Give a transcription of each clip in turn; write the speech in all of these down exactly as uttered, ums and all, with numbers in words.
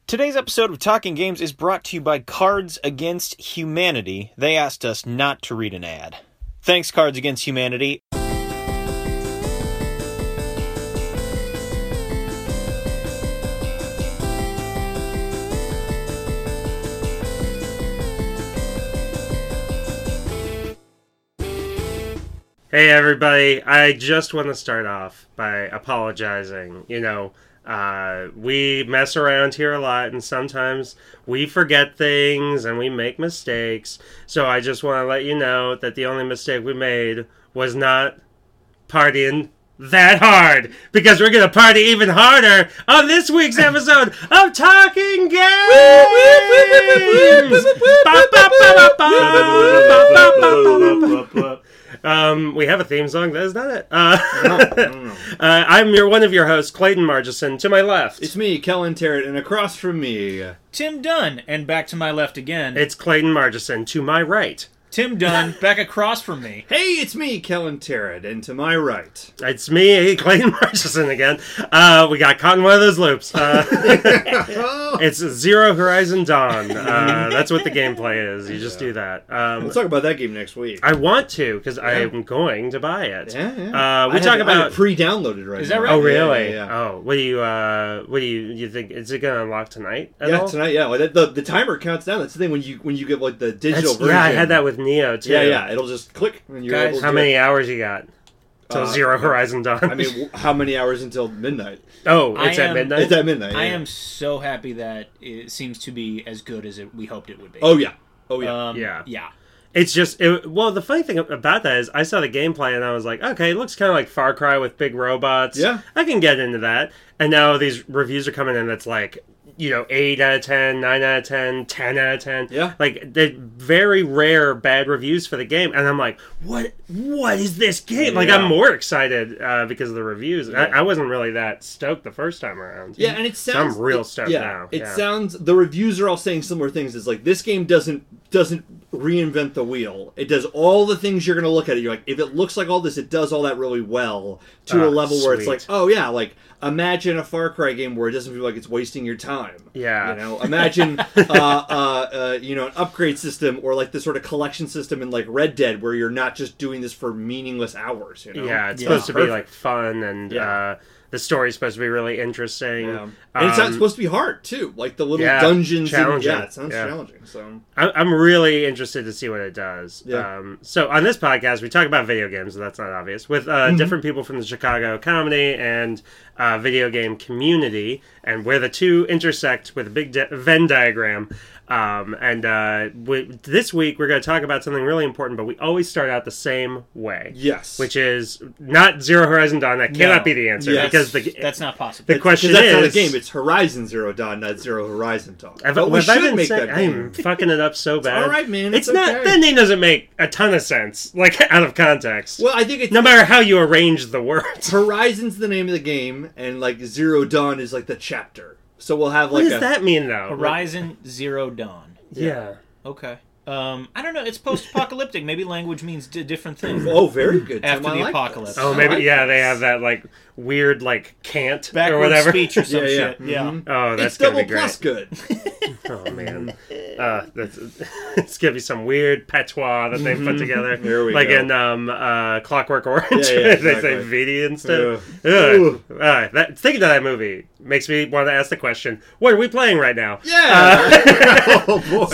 Today's episode of Talking Games is brought to you by Cards Against Humanity. They asked us not to read an ad. Thanks, Cards Against Humanity. Hey everybody, I just want to start off by apologizing. You know, uh, we mess around here a lot and sometimes we forget things and we make mistakes. So I just want to let you know that the only mistake we made was not partying that hard, because we're going to party even harder on this week's episode of Talking Games! Um, we have a theme song. That is not it. Uh, no, no, no. uh, I'm your one of your hosts, Clayton Margison. To my left, It's me, Kellen Terrett, and across from me, Tim Dunn, and back to my left again. it's Clayton Margison. To my right, Tim Dunn, back across from me. hey, it's me, Kellen Terrett, and to my right, it's me, Clayton Margison again. Uh, we got caught in one of those loops. Uh, it's Zero Horizon Dawn. Uh, that's what the gameplay is. You just Yeah. do that. Um, we'll talk about that game next week. I want to, because Yeah. I'm going to buy it. yeah, yeah. Uh, we I talk have, I have about. it pre-downloaded right Is now. that right? Oh Yeah, really? Yeah, yeah. Oh, what do you? Uh, what do you? You think is it gonna unlock tonight? At Yeah, all? tonight. Yeah, well, the the timer counts down. That's the thing when you when you get like the digital That's- version. yeah, I had that with Neo too. Yeah, yeah. It'll just click and you're Guys, able to How do many it. hours you got till Uh, Zero Horizon Dawn? I mean, w- how many hours until midnight? oh, I it's at am- midnight. It's at midnight. I yeah. am so happy that it seems to be as good as it, we hoped it would be. Oh yeah. Oh yeah. Um, Yeah. Yeah. It's just it, well, the funny thing about that is I saw the gameplay and I was like, okay, it looks kind of like Far Cry with big robots. Yeah. I can get into that. And now these reviews are coming in that's like, you know, eight out of ten, nine out of ten, ten out of ten. Yeah. Like, they're very rare bad reviews for the game. And I'm like, what What is this game? Like, Yeah. I'm more excited uh, because of the reviews. Yeah. I, I wasn't really that stoked the first time around. Yeah, and it So sounds. I'm real it- stoked yeah, now. It Yeah. sounds. The reviews are all saying similar things. It's like this game doesn't doesn't reinvent the wheel. It does all the things you're going to look at it. You're like, if it looks like all this, it does all that really well to Ah, a level where it's sweet. like, oh yeah, like imagine a Far Cry game where it doesn't feel like it's wasting your time. Yeah. You know, imagine uh, uh, uh, you know an upgrade system or like the sort of collection system in like Red Dead where you're not just doing this for meaningless hours. You know? Yeah, it's Yeah. supposed to be Perfect. like fun and Yeah. uh, the story's supposed to be really interesting. Yeah. And it's Um, not supposed to be hard too, like the little yeah, dungeons. And, challenging. yeah, it sounds Yeah. challenging. So I- I'm really interested to see what it does. Yeah. Um, so on this podcast, we talk about video games, so that's not obvious, with uh, Mm-hmm. different people from the Chicago comedy and uh, video game community, and where the two intersect with a big di- Venn diagram. Um, and uh, we, this week, we're going to talk about something really important, but we always start out the same way. yes, Which is not Zero Horizon Dawn. That cannot No. be the answer, Yes. because the That's not possible. the question because that's is... not a game. It's Horizon Zero Dawn, not Zero Horizon Dawn. Have, But we have I should been make saying- that game. I'm fucking it up so bad. all right, man, It's, it's not. okay. That name doesn't make a ton of sense, like out of context. Well, I think it's no matter how you arrange the words. Horizon's the name of the game, and like Zero Dawn is like the chapter. So we'll have What like does a that mean, though? Horizon Zero Dawn. Yeah. Okay. Um, I don't know. It's post-apocalyptic. Maybe language means d- different things. oh, very good. After Tim, I the like apocalypse. this. Oh, I maybe. like yeah, they this. have that like weird like cant or Backward whatever. speech or some Yeah, yeah. shit. Yeah. Mhm. Oh, that's It's gonna double be great. plus good. Oh man, uh, that's, it's gonna be some weird patois that they put together, There we like go. in um, uh, Clockwork Orange. Yeah, yeah, they say exactly. "vidi" instead. Ugh. Ugh. Uh, that, thinking of that movie makes me want to ask the question: what are we playing right now? Yeah. oh boy.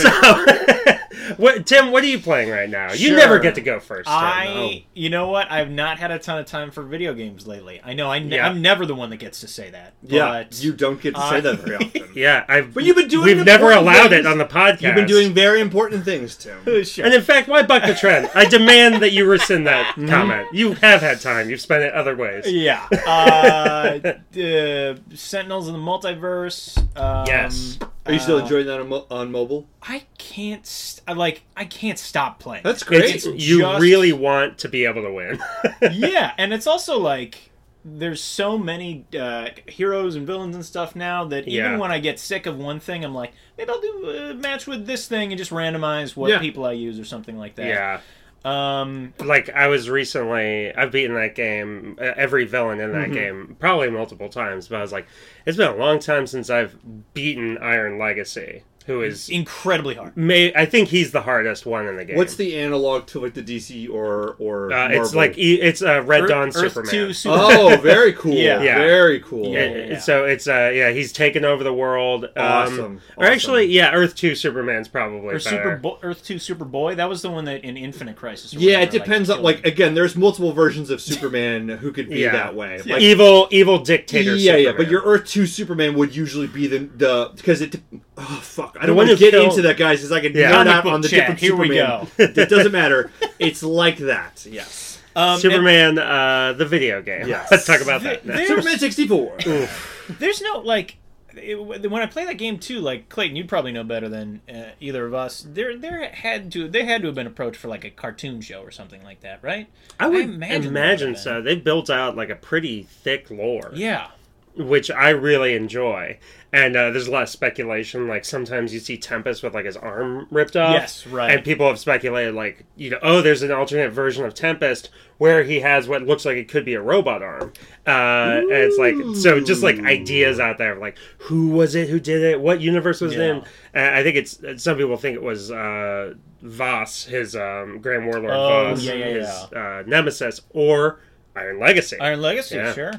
So, what, Tim, what are you playing right now? You Sure. never get to go first. Tim. I, you know what? I've not had a ton of time for video games lately. I know I ne- Yeah. I'm never the one that gets to say that. yeah, But you don't get to say I- that very often. Yeah, I've. But you've been doing We've never important allowed things. it on the podcast. You've been doing very important things, Tim. Sure. And in fact, why buck the trend? I demand that you rescind that comment. You have had time. You've spent it other ways. Yeah. Uh, uh, Sentinels of the Multiverse. Um, Yes. Are you still uh, enjoying that on, mo- on mobile? I can't. St- I like. I can't stop playing. That's great. It's, you just- really want to be able to win. Yeah, and it's also like there's so many uh, heroes and villains and stuff now that even Yeah. when I get sick of one thing, I'm like, maybe I'll do a match with this thing and just randomize what Yeah. people I use or something like that. Yeah. Um, Like, I was recently, I've beaten that game, uh, every villain in that Mhm. game, probably multiple times, but I was like, it's been a long time since I've beaten Iron Legacy, who is incredibly hard. May I think he's the hardest one in the game. What's the analog to like the D C or or Uh, it's Marvel? like e- it's uh, Red Earth, Dawn Earth Superman. two Superman. Oh, very cool. Yeah. Yeah. Very cool. Yeah, It- yeah, yeah. So it's uh yeah he's taken over the world. Um, Awesome. Or actually, Awesome. yeah, Earth two Superman's probably Or better. Super Bo- Earth two Superboy. That was the one that in Infinite Crisis. or Yeah, it whatever, depends on killed like him. again. There's multiple versions of Superman who could be Yeah. that way. Yeah. Like, evil evil dictator. yeah, yeah, Superman. but your Earth two Superman would usually be the the because it. Oh fuck! I don't one want to who get killed- into that, guys, because I could Yeah. nerd Comic out book on the chat, different here we Superman. go. It doesn't matter. It's like that. Yes. Um, Superman, uh, the video game. Yes. Let's talk about Th- that. now. there's- Superman sixty-four. and there's no like. It, when I play that game too, like Clayton, you'd probably know better than uh, either of us. There, there had to they had to have been approached for like a cartoon show or something like that, right? I would imagine imagine, that would've so. They built out like a pretty thick lore. Yeah. Which I really enjoy. And uh, there's a lot of speculation. Like sometimes you see Tempest with like his arm ripped off. Yes, right. And people have speculated like, you know, oh, there's an alternate version of Tempest where he has what looks like it could be a robot arm. Uh, and it's like so just like ideas out there of like who was it who did it? What universe was Yeah. it in? And I think it's some people think it was uh, Voss, his um, Grand Warlord Oh, Voss, yeah, yeah, his yeah. Uh, nemesis, or Iron Legacy. Iron Legacy, Yeah. sure.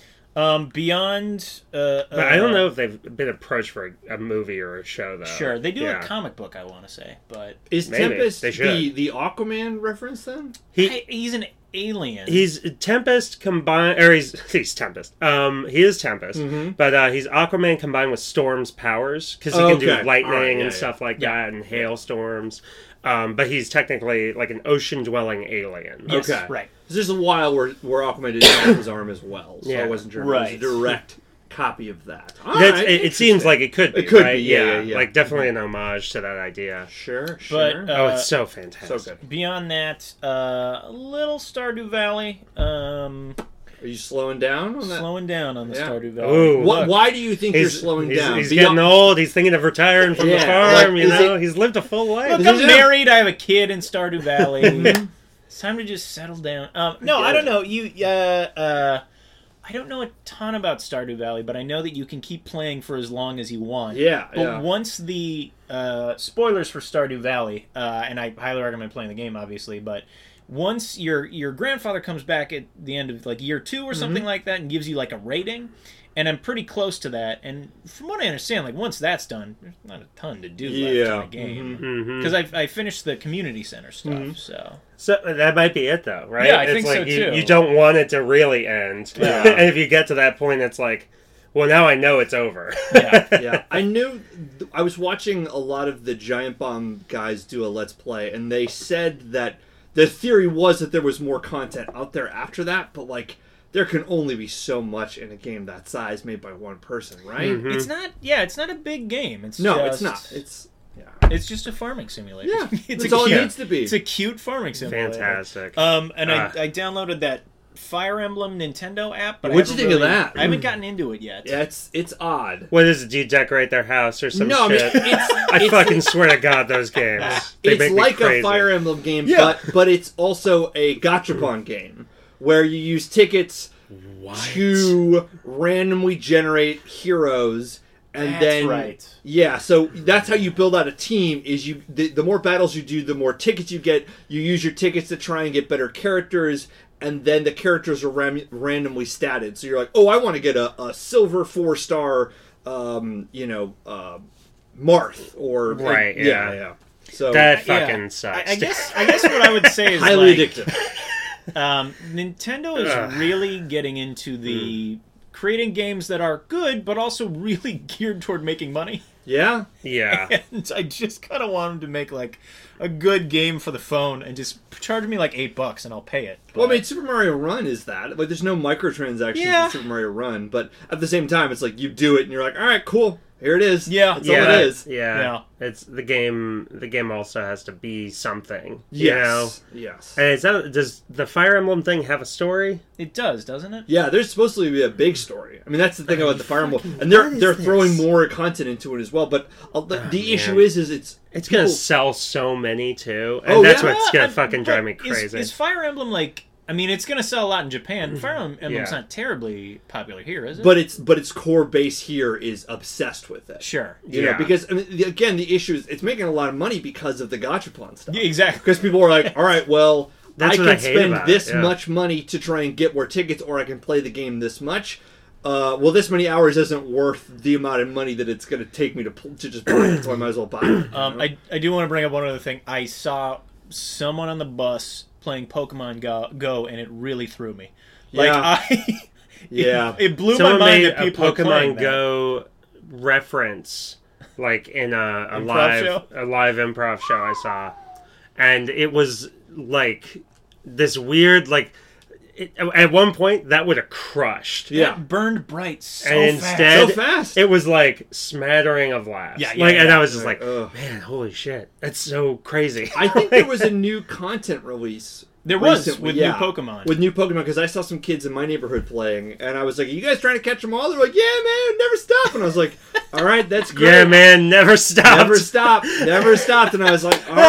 Um, beyond, uh, But I don't uh, know if they've been approached for a, a movie or a show, though. Sure, they do Yeah. a comic book, I want to say, but Is Maybe. Tempest They should. the the Aquaman reference then? He I- he's an alien. he's Tempest combined, or he's he's Tempest. Um, he is Tempest, Mm-hmm. but uh, he's Aquaman combined with Storm's powers because he can do Okay. lightning All right, yeah, and yeah. stuff like Yeah. that, and hailstorms. Um, but he's technically like an ocean-dwelling alien. Yes, Okay. right. There's a while where where Aquaman didn't have his arm as well, so Yeah. I wasn't sure. If Right. it was a direct copy of that. All That's, right, it, it seems interesting. like it could be. It could right? be, yeah, yeah, yeah. Like definitely an homage to that idea. Sure, But, sure. uh, oh, it's so fantastic. so good. Beyond that, uh, a little Stardew Valley. Um, Are you slowing down on that? slowing down on the Yeah. Stardew Valley. Ooh. Why, Look, why do you think you're He's, slowing he's, down? he's Beyond- getting old. He's thinking of retiring from Yeah, the farm. like, you is know, it- he's lived a full life. Look, Is I'm it- married. I have a kid in Stardew Valley. It's time to just settle down. Um, no, get I don't it. know. You, uh, uh, I don't know a ton about Stardew Valley, but I know that you can keep playing for as long as you want. Yeah, But yeah. once the uh, spoilers for Stardew Valley, uh, and I highly recommend playing the game, obviously, but once your your grandfather comes back at the end of like year two or something Mm-hmm. like that and gives you like a rating, and I'm pretty close to that. And from what I understand, like once that's done, there's not a ton to do left Yeah, in the game Mhm. because I I finished the community center stuff. Mm-hmm. So So that might be it, though, right? Yeah, I it's think like so, you, too. you don't want it to really end, Yeah. and if you get to that point, it's like, well, now I know it's over. yeah, yeah, I knew. I was watching a lot of the Giant Bomb guys do a Let's Play, and they said that the theory was that there was more content out there after that, but like there can only be so much in a game that size made by one person, right? Mhm. it's not. Yeah, it's not a big game. It's No, just, it's not. It's yeah, It's just a farming simulator. yeah. it's That's a all cute, it needs to be. It's a cute farming simulator. Fantastic. Um, and Ah. I, I downloaded that Fire Emblem Nintendo app. But I What'd you haven't think of really- that? I haven't gotten into it yet. yeah, it's it's odd. What is it? Do you decorate their house or some no, I mean shit? it's I it's, fucking swear to God, those games. They it's make me like crazy. a Fire Emblem game, Yeah. but but it's also a gachapon game where you use tickets What? to randomly generate heroes, and That's then right. yeah, so that's how you build out a team. Is you the, the more battles you do, the more tickets you get. You use your tickets to try and get better characters, and then the characters are ram- randomly statted. So you're like, oh, I want to get a, a silver four star, um, you know, uh, Marth or Right, yeah, yeah. yeah. So That Yeah. fucking I, sucks. I guess. I guess what I would say is highly like, addictive. Um, Nintendo is Ugh. really getting into the creating games that are good, but also really geared toward making money. Yeah. yeah. And I just kind of want them to make like a good game for the phone and just charge me like eight bucks and I'll pay it. Well, I But- mean, Super Mario Run is that. Like, there's no microtransactions Yeah. in Super Mario Run, but at the same time, it's like you do it and you're like, all right, cool, here it is. Yeah. that's yeah, all it is. Yeah. Yeah. It's the game. The game also has to be something. You Yes, know? yes. And is that, does the Fire Emblem thing have a story? it does, doesn't it? Yeah, there's supposed to be a big story. I mean, that's the thing about the Fire Emblem, and they're what is they're this? throwing more content into it as well. But uh, the, the man. issue is, is it's It's gonna people- sell so many too, and Oh, that's yeah? what's gonna I'm- fucking but drive me is- crazy. Is, Fire Emblem like I mean, it's going to sell a lot in Japan. Fire Emblem's Yeah. not terribly popular here, is it? But it's but its core base here is obsessed with it. sure. You Yeah. know, because I mean, the, again, the issue is it's making a lot of money because of the gachapon stuff. Yeah, exactly. Because people are like, all right, well, That's I what I can hate spend about this it, yeah. much money to try and get more tickets, or I can play the game this much. Uh, well, this many hours isn't worth the amount of money that it's going to take me to pl- to just play it, so I might as well buy it. you Um, know? I, I do want to bring up one other thing. I saw someone on the bus playing Pokemon Go, Go and it really threw me. Like, Yeah. I... Yeah. It, it blew Someone my mind made that a people are playing Pokemon that. Go reference, like in a, a Improv live show? a live improv show I saw, and it was like this weird like. It, at one point, that would have crushed. Yeah. It burned bright so and fast. instead, So fast. it was like smattering of laughs. Yeah, yeah, like, and yeah. I was just like, Ugh. man, holy shit, that's so crazy. I think there was a new content release. There was, recently, with yeah, new Pokemon. With new Pokemon, because I saw some kids in my neighborhood playing, and I was like, "Are you guys trying to catch them all?" They're like, "Yeah, man, never stop." And I was like, "All right, that's great. yeah, man, never stopped. never stop, never stopped." And I was like, "All right,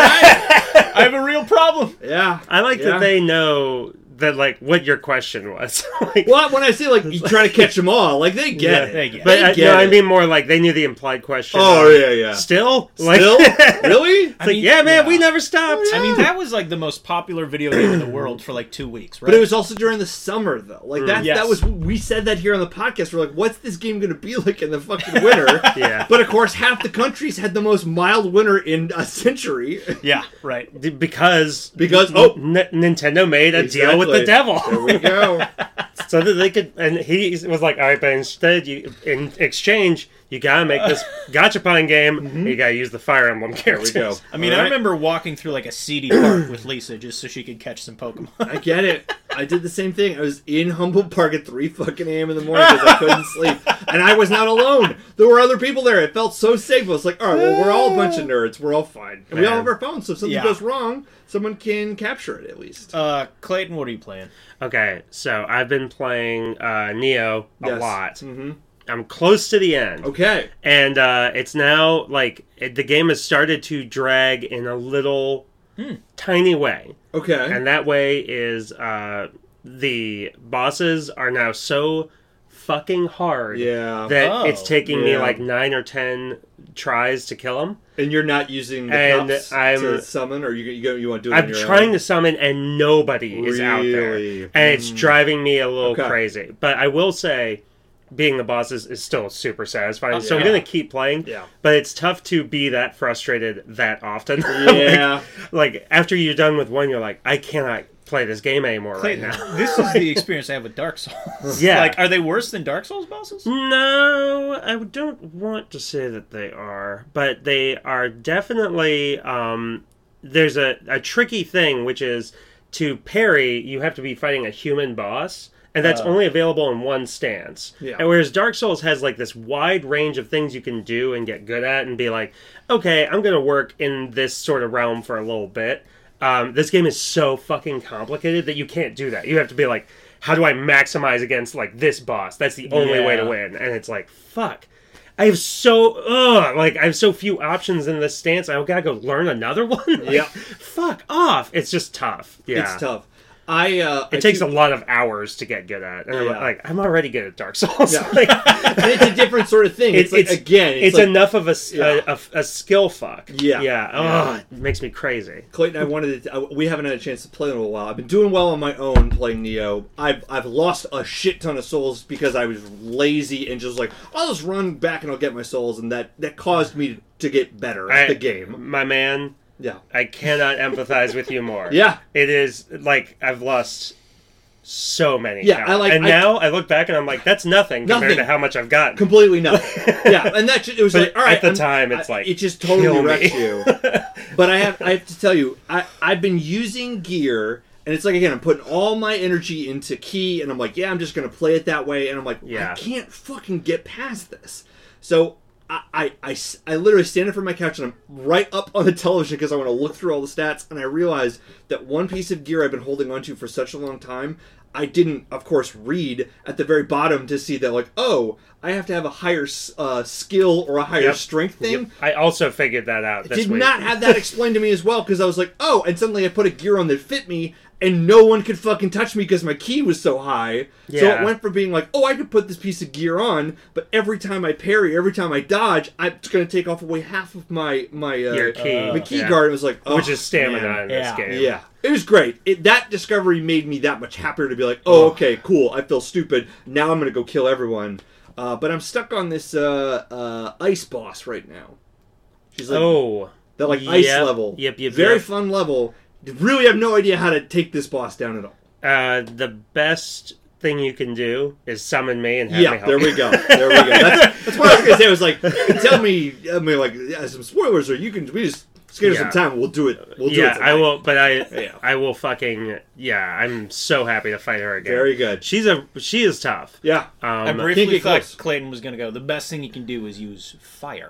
I have a real problem. yeah." I like yeah. that they know that like what your question was. Like, Well, when I say like you try to catch them all, like they get Yeah, it. they get it. but I, get no, I it. mean more like they knew the implied question. Oh, of, yeah, yeah. Still, like, Still, really? It's like, yeah, man, yeah. we never stopped. I mean, that was like the most popular video game in the world for like two weeks, right? But it was also during the summer, though. Like that. Yes. That was we said that here on the podcast. We're like, "What's this game going to be like in the fucking winter?" Yeah. But of course, half the countries had the most mild winter in a century. Yeah, right. D- because Because- oh. N- Nintendo made a deal with the devil, There we go. so that they could. And he was like, "All right, but instead, you in exchange, you gotta make this gachapon game. And you gotta use the Fire Emblem There characters." we go. I mean, All I right. remember walking through like a seedy park with Lisa just so she could catch some Pokemon. I get it. I did the same thing. I was in Humboldt Park at three fucking a.m. in the morning because I couldn't sleep, and I was not alone. There were other people there. It felt so safe. I was like, "All right, well, we're all a bunch of nerds. We're all fine, and we all Man. have our phones. So if something Yeah. goes wrong, someone can capture it at least." Uh, Clayton, what are you playing? Okay, so I've been playing uh, Neo a Yes. lot. hmm I'm close to the end. Okay. And uh, it's now like it, the game has started to drag in a little tiny way, Okay. and that way is uh, the bosses are now so fucking hard yeah. that Oh, it's taking me yeah. like nine or ten tries to kill them. And you're not using the And cups I'm- to summon, or you you, go, you want to do it I'm on your trying own? to summon, and nobody is out there, Really? and it's driving me a little Okay. crazy. But I will say, being the bosses is still super satisfying. So I'm Yeah. gonna keep playing. Yeah. But it's tough to be that frustrated that often. Yeah. like, like, after you're done with one, you're like, I cannot play this game anymore Clayton, right now. this is the experience I have with Dark Souls. Yeah. Like, are they worse than Dark Souls bosses? No, I don't want to say that they are, but they are definitely. Um, there's a, a tricky thing, which is to parry, you have to be fighting a human boss, and that's Oh. only available in one stance. Yeah. And whereas Dark Souls has like this wide range of things you can do and get good at, and be like, okay, I'm going to work in this sort of realm for a little bit. Um, this game is so fucking complicated that you can't do that. You have to be like, how do I maximize against like this boss? That's the only way to Yeah. win. And it's like, fuck. I have so ugh, like I have so few options in this stance. I gotta go learn another one. Like, Yep. fuck off. It's just tough. Yeah, It's tough. I uh, It I takes keep- a lot of hours to get good at. And I'm Yeah. like, I'm already good at Dark Souls. Yeah. Like, and it's a different sort of thing. It's, like again, it's, it's like, enough of a, s- Yeah. a, a- a skill fuck. Yeah. yeah. Yeah. Ugh, it makes me crazy. Clayton, I wanted to, uh, we haven't had a chance to play in a while. I've been doing well on my own playing Neo. I've I've lost a shit ton of souls because I was lazy and just like, I'll just run back and I'll get my souls, and that that caused me to get better at I- the game. my man. Yeah. I cannot empathize with you more. Yeah. It is like I've lost so many. Yeah, now. I like- and I- now I look back and I'm like, that's nothing, compared Nothing. to how much I've gotten. Completely nothing. Yeah, and that ju- it was But like all right. at the I'm- time, it's I- like, it just totally kill me. wrecks you. But I have I have to tell you, I I've been using gear, and it's like again, I'm putting all my energy into key, and I'm like, yeah, I'm just gonna play it that way, and I'm like, Yeah. I can't fucking get past this. So. I, I, I s- I literally stand up from my couch and I'm right up on the television because I want to look through all the stats, and I realize that one piece of gear I've been holding onto for such a long time, I didn't, of course, read at the very bottom to see that, like, oh, I have to have a higher s- uh, skill or a higher Yep. strength thing. Yep. I also figured that out this Did week. not have that explained to me as well, because I was like, oh, and suddenly I put a gear on that fit me, and no one could fucking touch me because my ki was so high. So Yeah. it went from being like, oh, I could put this piece of gear on, but every time I parry, every time I dodge, I'm it's going to take off away half of my my uh, Your ki. my ki Yeah. guard. It was like, oh, Which is stamina man. in this Yeah. game. Yeah, it was great. It, that discovery made me that much happier to be like, oh, okay, cool. I feel stupid. Now I'm going to go kill everyone. Uh, but I'm stuck on this uh, uh, ice boss right now. She's like, Oh. that like ice Yep. level. Yep, yep, Very yep. fun level. Really have no idea how to take this boss down at all. Uh, the best thing you can do is summon me and have me Yeah, help there you. we go. There we go. That's, that's what I was going to say. I was like, you can tell me, I mean, like, yeah, some spoilers, or you can, we just schedule Yeah. some time. We'll do it. We'll do it yeah, tonight. I will, but I, Yeah. I will fucking, yeah, I'm so happy to fight her again. Very good. She's a, she is tough. Yeah. I Um, briefly Can't get thought close. Clayton was going to go. The best thing you can do is use fire.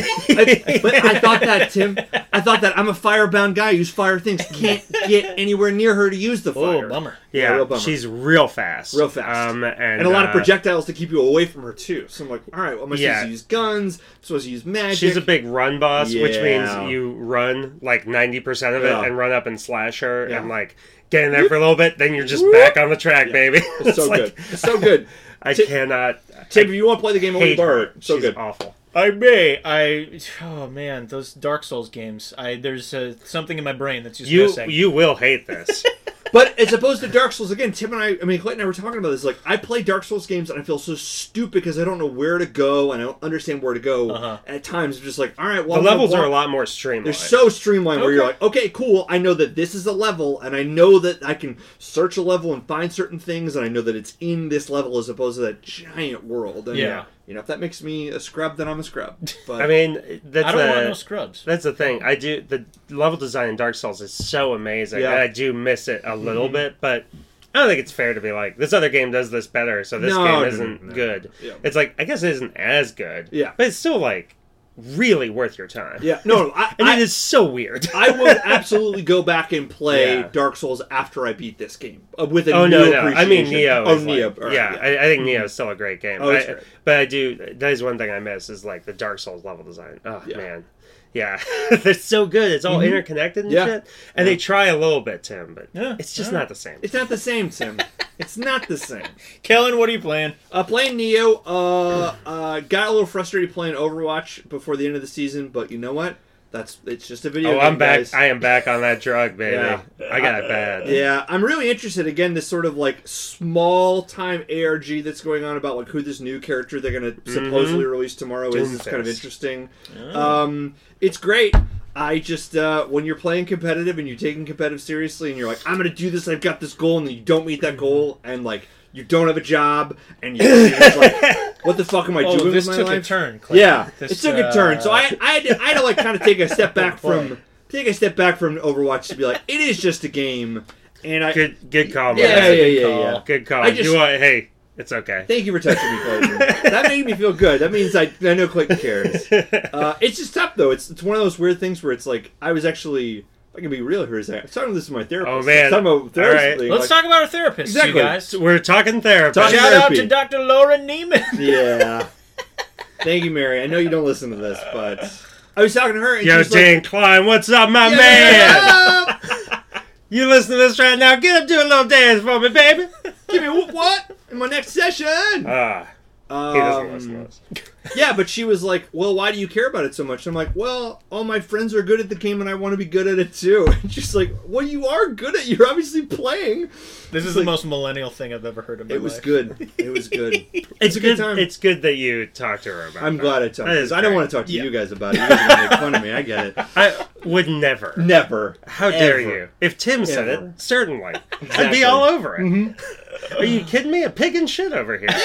I, but I thought that, Tim. I thought that I'm a firebound guy. I use fire things. Can't get anywhere near her to use the fire. Oh, bummer. Yeah, yeah, real bummer. she's real fast. Real fast. Um, and, And a lot of uh, projectiles to keep you away from her too. So I'm like, all right, well, am I Yeah. supposed to use guns? I'm supposed to use magic? She's a big run boss, which Yeah. means you run like ninety percent of it Yeah. and run up and slash her Yeah. and like get in there for a little bit, then you're just back on the track, baby. It's so like, good. It's so good. I Ti- cannot. Tim, I if you want to play the game, only hate borrow her. it. So She's good. awful. I may. I. Oh man, those Dark Souls games. I there's uh, something in my brain that's just You missing. you will hate this. But as opposed to Dark Souls, again, Tim and I, I mean, Clayton and I were talking about this. Like, I play Dark Souls games and I feel so stupid because I don't know where to go and I don't understand where to go. Uh-huh. At times, I'm just like, all right, well, The I'm gonna levels are walk- a lot more streamlined. They're so streamlined where you're Okay. like, okay, cool. I know that this is a level, and I know that I can search a level and find certain things, and I know that it's in this level as opposed to that giant world. And, Yeah. You know, if that makes me a scrub, then I'm a scrub. But I mean, that's I don't a, want no scrubs. That's the thing. I do the level design in Dark Souls is so amazing. Yeah. And I do miss it a little bit, but I don't think it's fair to be like this other game does this better, so this No, game no, isn't no, no. good. Yeah. It's like I guess it isn't as good. Yeah. but it's still like really worth your time. yeah, no, no, I, and I, it is so weird. I will absolutely go back and play Yeah. Dark Souls after I beat this game uh, with a Oh new no, no! I mean appreciation. Neo. Oh, is Neo. like- all right, yeah, I, I think Neo is still a great game. Oh, it's I- great. But I do. That is one thing I miss is like the Dark Souls level design. Oh Yeah. man, yeah, they're so good. It's all Mhm. interconnected and Yeah. shit. And they try a little bit, Tim, but Yeah, it's just yeah. not the same. It's not the same, Tim. It's not the same. Kellen, what are you playing? Uh, playing Neo, uh, uh, got a little frustrated playing Overwatch before the end of the season, but you know what? That's it's just a video Oh, game, I'm back. guys. I am back on that drug, baby. Yeah. I got it bad. Yeah, I'm really interested. Again, this sort of like small time A R G that's going on about like who this new character they're going to supposedly release tomorrow is. It's kind of Doomfist. interesting. Oh. Um, it's great. I just uh, when you're playing competitive and you're taking competitive seriously and you're like, I'm going to do this. I've got this goal, and then you don't meet that goal, and like you don't have a job, and you're just like, what the fuck am I Oh, doing this with my took life? a turn. Clayton. Yeah, This, it took a turn. So uh, I, I, had to, I had to like kind of take a step back boy. from take a step back from Overwatch to be like, it is just a game, and I Good, good call, yeah, man. yeah, yeah, call. yeah. Good call. I just- you want? Hey, it's okay. Thank you for touching me, Clayton. That made me feel good. That means I, I know Clayton cares. Uh, it's just tough though. It's it's one of those weird things where it's like I was actually. If I can be real here, is I was talking this to my therapist. Oh, I was man. talking about therapist All right. thing, Let's like- talk about our therapist, Exactly. you guys. We're talking therapy. Talking Shout out therapy. to Doctor Laura Neiman. Yeah. Thank you, Mary. I know you don't listen to this, but I was talking to her and Yo, she was Dan like, Klein, what's up, my "Yeah, man? yeah, You listen to this right now? Get up, do a little dance for me, baby. give me a whoop what in my next session." Ah, he doesn't listen to Um, us. yeah, but she was like, "Well, why do you care about it so much?" I'm like, "Well, all my friends are good at the game, and I want to be good at it too." And she's like, "Well, you are good at. You're obviously playing." This is like- the most millennial thing I've ever heard in my It was life. good. It was good. It's a good. good time. It's good that you talked to her about. I'm that. glad I talked. That is Because I don't great. want to talk to Yeah. you guys about it. You guys are gonna make fun of me. I get it. I would never. Never. How dare Ever. you? If Tim said Ever. it, certainly. I'd Exactly. be all over it. Mhm. Are you kidding me? A pig and shit over here.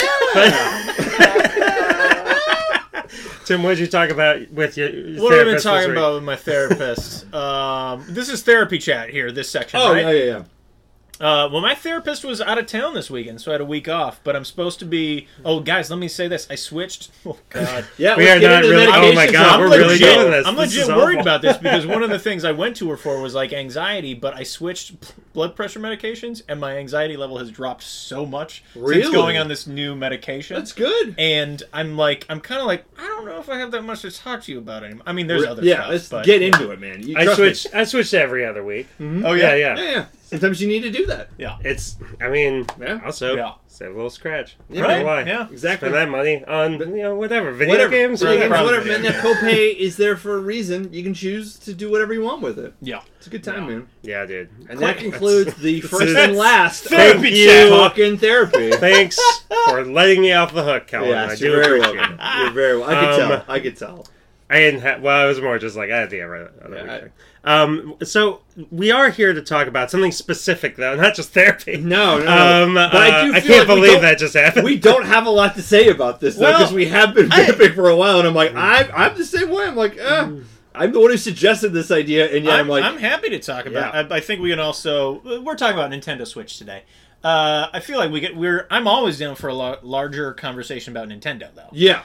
Tim, what did you talk about with your What have I been therapist this talking week? about with my therapist? um, this is therapy chat here, this section, Oh right? yeah, yeah, yeah. Uh, well, my therapist was out of town this weekend, so I had a week off. But I'm supposed to be. Oh, guys, let me say this: I switched. Oh God, Yeah, We let's are get not into the really- oh my medications. God, I'm we're legit, really doing this. I'm This legit is worried awful. about this because one of the things I went to her for was like anxiety, but I switched p- blood pressure medications, and my anxiety level has dropped so much Really? since going on this new medication. That's good. And I'm like, I'm kind of like, I don't know if I have that much to talk to you about anymore. I mean, there's other yeah, stuff. let's but, get into it, man. You, I trust me. switched. I switched every other week. Oh Yeah, yeah, yeah. Yeah, yeah. Sometimes you need to do that. Yeah. It's, I mean, Yeah. also, Yeah. save a little scratch. Yeah. Right? Why? Yeah. Exactly. Spend that money on, you know, whatever. Video Whatever. games? Video or games, whatever. whatever. Man, that copay is there for a reason. You can choose to do whatever you want with it. Yeah. It's a good time, Yeah. man. Yeah, dude. And that concludes the first and That's- last Thank of you. Talking Therapy. Thanks for letting me off the hook, Kellen. I Yes, do you're very appreciate welcome. it. You're very well. I could Um, tell. I could tell. I didn't have, well, I was more just like, I had the other other Yeah, week. Um, so, we are here to talk about something specific, though, not just therapy. No, no, no. Um, But uh, I do I feel can't like we believe don't- that just happened. We don't have a lot to say about this, though, Well, because we have been I- vamping for a while, and I'm like, I'm, I'm the same way. I'm like, eh. I'm the one who suggested this idea, and yet I'm, I'm, like, I'm happy to talk about. Yeah. I, I think we can also. We're talking about Nintendo Switch today. Uh, I feel like we get. We're. I'm always down for a la- larger conversation about Nintendo, though. yeah.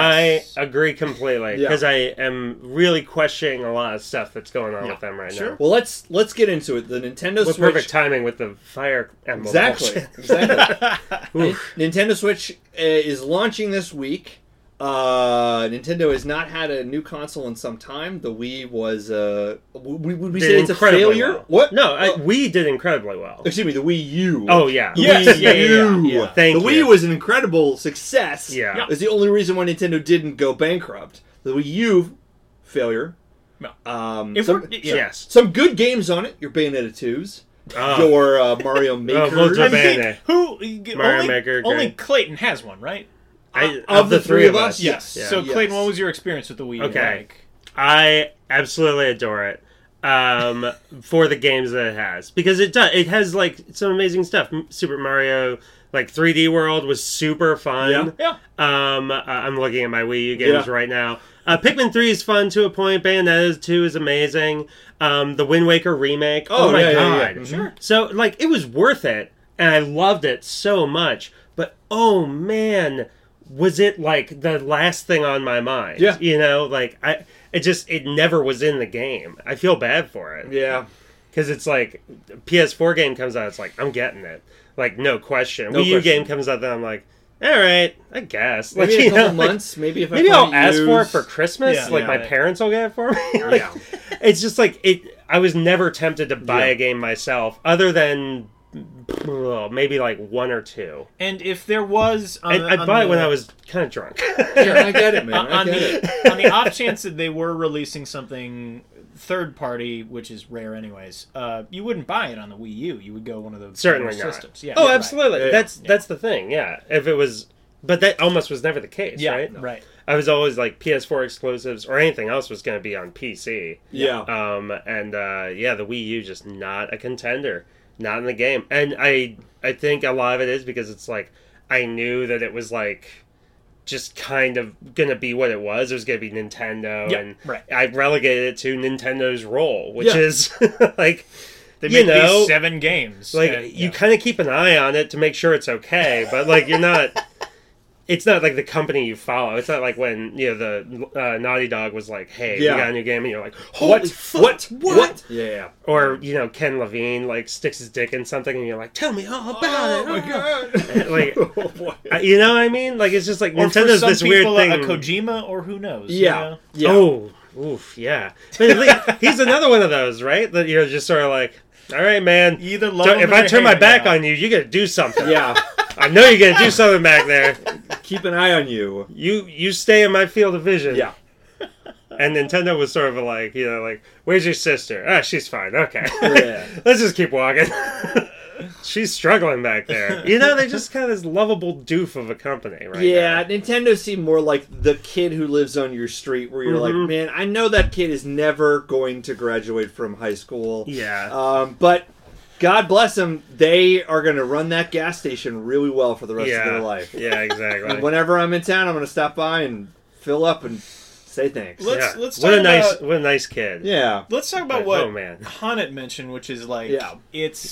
I agree completely, Yeah. because I am really questioning a lot of stuff that's going on Yeah. with them right Sure. now. Well, let's let's get into it. The Nintendo With Switch. perfect timing with the Fire Emblem Exactly. bullshit. Exactly. Oof. Nintendo Switch uh, is launching this week. Uh, Nintendo has not had a new console in some time. The Wii was, uh, would would we Did say it's a incredibly failure? well. What? No, I, Oh, we did incredibly well. excuse me, the Wii U. Oh, yeah. The Yes, Wii yeah, yeah, yeah, U. yeah. Thank the Wii you. was an incredible success. Yeah. Yeah. It's the only reason why Nintendo didn't go bankrupt. The Wii U, failure. No. Um, If some, we're- some- Yes. some good games on it. Your Bayonetta twos. Oh. Your uh, Mario Maker. Multi- I mean, Bene. who? Mario only, Maker, only great. Clayton has one, right? I, of the three of us, Yes. Yeah. So Yes. Clayton, what was your experience with the Wii? U Okay. like? I absolutely adore it um, for the games that it has, because it does. It has like some amazing stuff. M- Super Mario, like three D World, was super fun. Yeah. Um, uh, I'm looking at my Wii U games Yeah. right now. Uh, Pikmin three is fun to a point. Bayonetta two is amazing. Um, the Wind Waker remake. Oh, Oh, my yeah, yeah, god! yeah. Mhm. Sure. So like it was worth it, and I loved it so much. But oh man, was it like the last thing on my mind? Yeah. You know, like I, it just it never was in the game. I feel bad for it Yeah. because it's like P S four game comes out, it's like I'm getting it, like no question. No Wii U question. game comes out, then I'm like, all right, I guess. Like, Maybe you a couple know, like, months. Maybe if I maybe find I'll it ask for it used. for Christmas. Yeah. like Yeah. my parents will get it for me. Like, Yeah. it's just like it. I was never tempted to buy Yeah. a game myself, other than well, maybe like one or two. And if there was, on I, the- I'd on buy it the- when I was kind of drunk. Yeah, I get it, man. I on get the it. on the off chance that they were releasing something third party, which is rare anyways, uh, you wouldn't buy it on the Wii U. You would go one of the Certainly better not. systems. Yeah. oh, yeah, right. absolutely. Yeah. That's Yeah. that's the thing. Yeah, if it was, but that almost was never the case, Yeah. right? Right. I was always like P S four exclusives or anything else was going to be on P C. Yeah. Um, and uh, yeah, the Wii U just not a contender, not in the game. And I I think a lot of it is because it's like I knew that it was like just kind of gonna be what it was. It was gonna be Nintendo, Yeah, and right. I relegated it to Nintendo's role, which Yeah. is like They you make know, these seven games. like and, you yeah. kind of keep an eye on it to make sure it's okay, but like you're not. It's not like the company you follow. It's not like when you know the uh, Naughty Dog was like, "Hey, Yeah. we got a new game," and you're like, "Holy What? fuck, What? what?" What? Yeah. yeah. Or you know, Ken Levine like sticks his dick in something, and you're like, "Tell me all about Oh it." my god. Like, Oh, boy. Uh, you know what I mean? Like it's just like Or for Nintendo's some this weird people, thing. a Kojima, or who knows? you Yeah. know? Yeah. Oh, oof, yeah. But at least, he's another one of those, right? That you're just sort of like, "All right, man. You either love Don't- him if or I you turn my hate him, back yeah. on you, you got to do something. Yeah. I know you're gonna do something back there. Keep an eye on you. You you stay in my field of vision." Yeah. And Nintendo was sort of like, you know, like, "Where's your sister?" "Ah, she's fine. Okay, Yeah. let's just keep walking." She's struggling back there. You know, they're just kind of this lovable doof of a company, right? Yeah, now. Nintendo seemed more like the kid who lives on your street, where you're Mhm. like, man, I know that kid is never going to graduate from high school. Yeah. Um, but God bless them, they are going to run that gas station really well for the rest yeah. of their life. Yeah, exactly. And whenever I'm in town, I'm going to stop by and fill up and say thanks. Let's- Yeah. let's what talk a nice about- what a nice kid. Yeah. Let's talk about But, what oh, man. Haunted mentioned, which is like Yeah. it's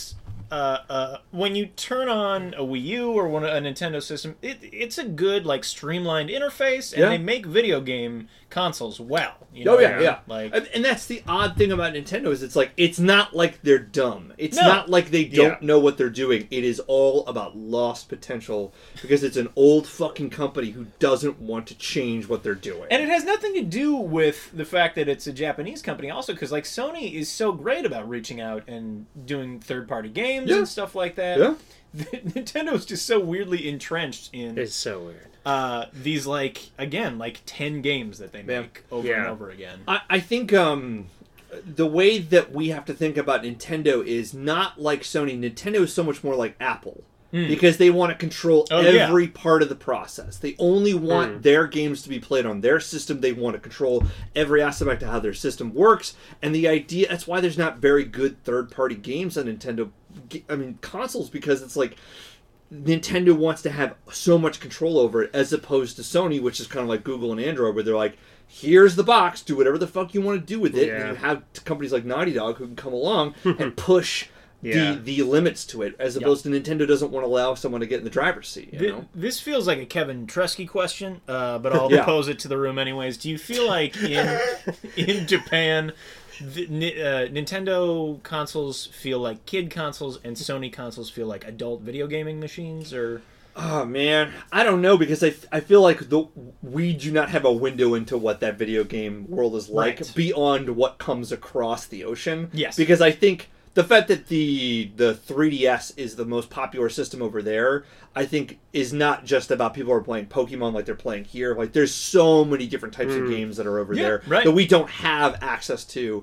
uh, uh, when you turn on a Wii U or one, a Nintendo system, it, it's a good, like, streamlined interface, and Yeah. they make video game consoles well. You know? Oh yeah, yeah. Like, and, and that's the odd thing about Nintendo is it's like it's not like they're dumb. It's No. not like they don't Yeah. know what they're doing. It is all about lost potential because it's an old fucking company who doesn't want to change what they're doing. and it has nothing to do with the fact that it's a Japanese company, also, because like Sony is so great about reaching out and doing third-party games Yeah. and stuff like that. Yeah. Nintendo's just so weirdly entrenched in It's so weird. uh, these, like, again, like ten games that they Yeah. make over Yeah. and over again. I, I think um, the way that we have to think about Nintendo is not like Sony. Nintendo is so much more like Apple. Because they want to control Oh, yeah. every part of the process. They only want Mm. their games to be played on their system. They want to control every aspect of how their system works. And the idea, that's why there's not very good third-party games on Nintendo, I mean, consoles, because it's like Nintendo wants to have so much control over it as opposed to Sony, which is kind of like Google and Android, where they're like, here's the box, do whatever the fuck you want to do with it. And Yeah. you have companies like Naughty Dog who can come along and push Yeah. the the limits to it, as opposed to Nintendo doesn't want to allow someone to get in the driver's seat. You Th- know? This feels like a Kevin Tresky question, uh, but I'll Yeah. pose it to the room anyways. Do you feel like in in Japan, the, Ni- uh, Nintendo consoles feel like kid consoles and Sony consoles feel like adult video gaming machines? Or Oh man, I don't know because I, I feel like the we do not have a window into what that video game world is like Right. beyond what comes across the ocean. Yes. Because I think the fact that the the three D S is the most popular system over there, I think, is not just about people who are playing Pokemon like they're playing here. Like, there's so many different types of games that are over Yeah, there right. that we don't have access to.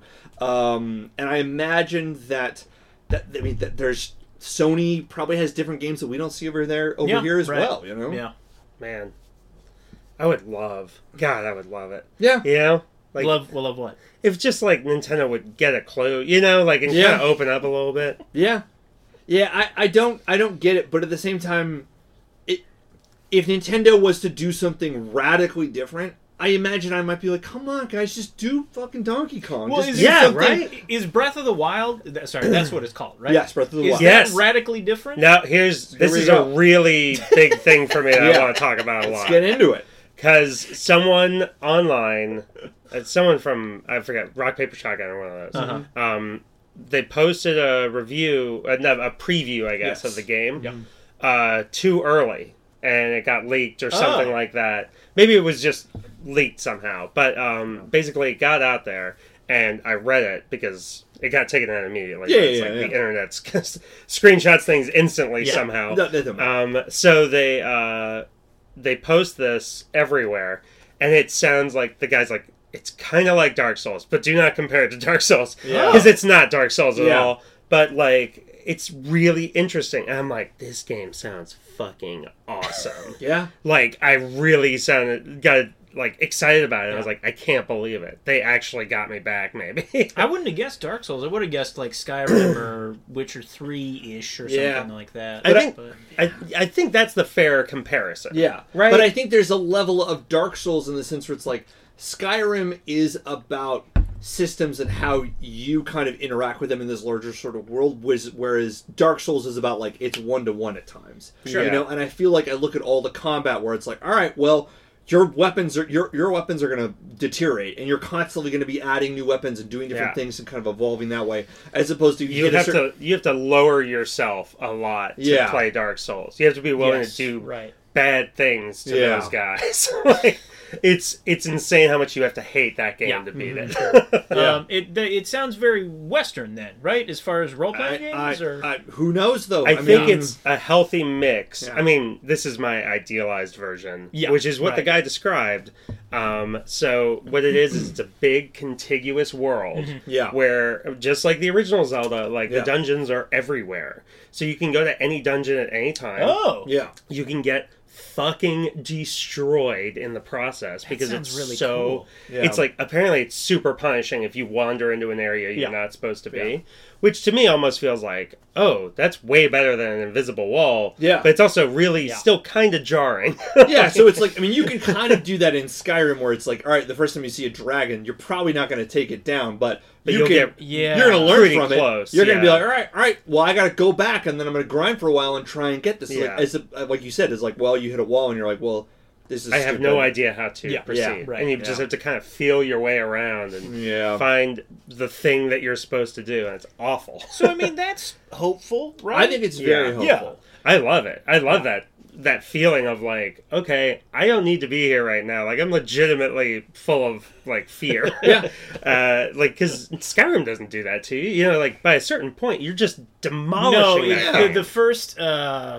Um, and I imagine that that I mean that there's Sony probably has different games that we don't see over there over Yeah, here as right. well. You know? yeah, Man, I would love. God, I would love it. Yeah. You know, like love, well, love what? if just like Nintendo would get a clue, you know, like and Yeah. kind of open up a little bit. Yeah, yeah. I, I don't I don't get it, but at the same time, it if Nintendo was to do something radically different, I imagine I might be like, come on, guys, just do fucking Donkey Kong. Well, Just is do yeah, something- right? Is Breath of the Wild? th- Sorry, that's what it's called, right? Yes, Breath of the Is Wild. that Yes. radically different? Now here's this we is go. a really big thing for me that Yeah. I want to talk about a Let's lot. get into it. Because someone online, uh, someone from, I forget, Rock, Paper, Shotgun or one of those, Uh-huh. um, they posted a review, uh, no, a preview, I guess, Yes. of the game Yep. uh, too early. And it got leaked or something Oh. like that. Maybe it was just leaked somehow. But um, basically, it got out there, and I read it because it got taken out immediately. Yeah, It's yeah, like yeah. the internet's screenshots things instantly Yeah. somehow. No, that doesn't matter. Um, so they uh, they post this everywhere, and it sounds like the guy's like, it's kind of like Dark Souls, but do not compare it to Dark Souls Yeah. because it's not Dark Souls at Yeah. all. But like, it's really interesting. And I'm like, this game sounds fucking awesome. Yeah. Like, I really sounded got like excited about it. I was like, I can't believe it. They actually got me back. Maybe. I wouldn't have guessed Dark Souls. I would have guessed like Skyrim or Witcher three ish or something Yeah. like that. I think But- I I think that's the fair comparison. Yeah. Right. But I think there's a level of Dark Souls in the sense where it's like Skyrim is about systems and how you kind of interact with them in this larger sort of world, whereas, whereas Dark Souls is about like it's one to one at times. Sure. You know, and I feel like I look at all the combat where it's like, all right, well, your weapons are your your weapons are going to deteriorate, and you're constantly going to be adding new weapons and doing different Yeah. things and kind of evolving that way, as opposed to You hit a have certain- to you have to lower yourself a lot to Yeah. play Dark Souls. You have to be willing Yes, to do right. bad things to Yeah. those guys. Like, it's it's insane how much you have to hate that game Yeah. to beat Mm-hmm. it. Yeah. Um, it it sounds very Western then, right? As far as role playing I, games, I- or I- who knows though? I, think mean, it's a healthy mix. Yeah. I mean, this is my idealized version, Yeah, which is what the right. guy described. Um, so what it is is it's a big contiguous world Yeah. where just like the original Zelda, like Yeah. the dungeons are everywhere. So you can go to any dungeon at any time. oh, yeah. You can get fucking destroyed in the process because sounds it's really so cool. Yeah. it's like apparently it's super punishing if you wander into an area you're Yeah. not supposed to be, Yeah. which to me almost feels like, oh, that's way better than an invisible wall. Yeah. But it's also really Yeah. still kind of jarring. Yeah, so it's like, I mean, you can kind of do that in Skyrim where it's like, all right, the first time you see a dragon, you're probably not going to take it down, but, But you you'll can, get Yeah. you're going to learn pretty from close, it. You're going to be yeah. like, all right, all right, well, I got to go back, and then I'm going to grind for a while and try and get this. Yeah. Like, as a, like you said, it's like, well, you hit a wall, and you're like, well, this is I have stupid. no idea how to Yeah. proceed. Yeah, right, and you yeah. just have to kind of feel your way around and Yeah. find the thing that you're supposed to do, and it's awful. So I mean, that's hopeful, right? I think it's very Yeah. helpful. I love it. I love that that feeling of like, okay, I don't need to be here right now. Like I'm legitimately full of like fear. Yeah. uh, like because Skyrim doesn't do that to you. You know, like by a certain point, you're just no. demolishing that The, game. the first uh,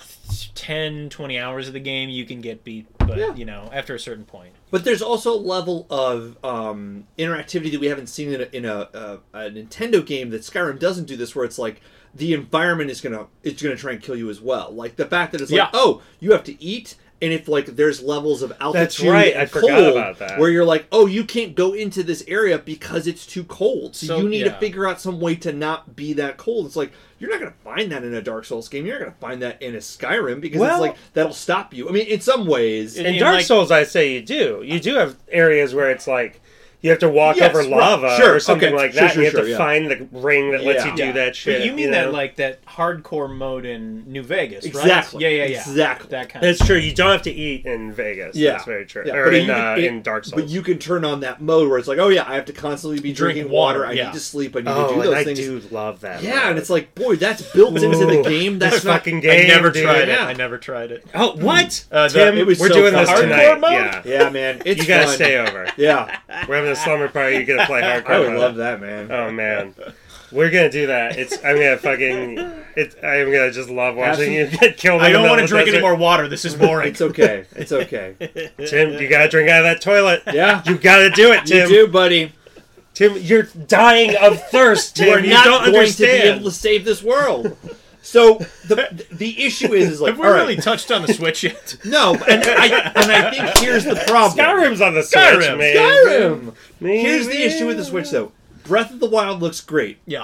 ten, twenty hours of the game, you can get beat, but Yeah. you know, after a certain point. But there's also a level of um, interactivity that we haven't seen in a, in a, a, a Nintendo game that Skyrim doesn't do this, where it's like the environment is gonna it's gonna try and kill you as well. Like the fact that it's like, Yeah. oh, you have to eat, and if like there's levels of altitude That's right, and I forgot cold, about that. where you're like, oh, you can't go into this area because it's too cold. So, So, you need to yeah. figure out some way to not be that cold. It's like you're not gonna find that in a Dark Souls game. You're not gonna find that in a Skyrim because Well- it's like that'll stop you. I mean, in some ways, in in, Dark like- Souls, I say you do. You do have areas where it's like you have to walk Yes, over right. lava Sure, or something okay. like Sure, that. sure, and you have sure, to yeah. find the ring that lets Yeah. you do Yeah. that shit. But you mean know? that like that hardcore mode in New Vegas, right? Exactly. Yeah, yeah, yeah. Exactly. That kind That's of true. You don't have to eat in Vegas. Yeah. That's very true. Yeah, Or but in, you- uh, it- in Dark Souls. But you can turn on that mode where it's like, oh yeah, I have to constantly be Drink drinking water, water. I yeah. need to sleep. I need oh, to do and those I things. do love that. Yeah, mode. and it's like, boy, that's built into the Ooh. game. This That's not. fucking game. I never dude. tried it. Yeah. I never tried it. Oh, what? Uh, the- Tim, it was we're so doing this fun. tonight. Hardcore mode? Yeah. Yeah, man, it's You gotta fun. stay over. Yeah, We're having a slumber party. You gotta play hardcore. I would mode. love that, man. Oh man, we're gonna do that. It's I'm gonna fucking. It's I'm gonna just love watching you get killed. I in the don't want to middle of drink the any desert. more water. This is boring. It's okay. It's okay. Tim, you gotta drink out of that toilet. Yeah, You gotta do it, you Tim. do, buddy. Tim, you're dying of thirst. Tim, You are you not don't going understand. to be able to save this world. So the the issue is, is like, Have we all right, really touched on the Switch yet? no, and I and I think here's the problem. Skyrim's on the Switch, Skyrim. man. Skyrim. Man. Here's the issue with the Switch, though. Breath of the Wild looks great. Yeah.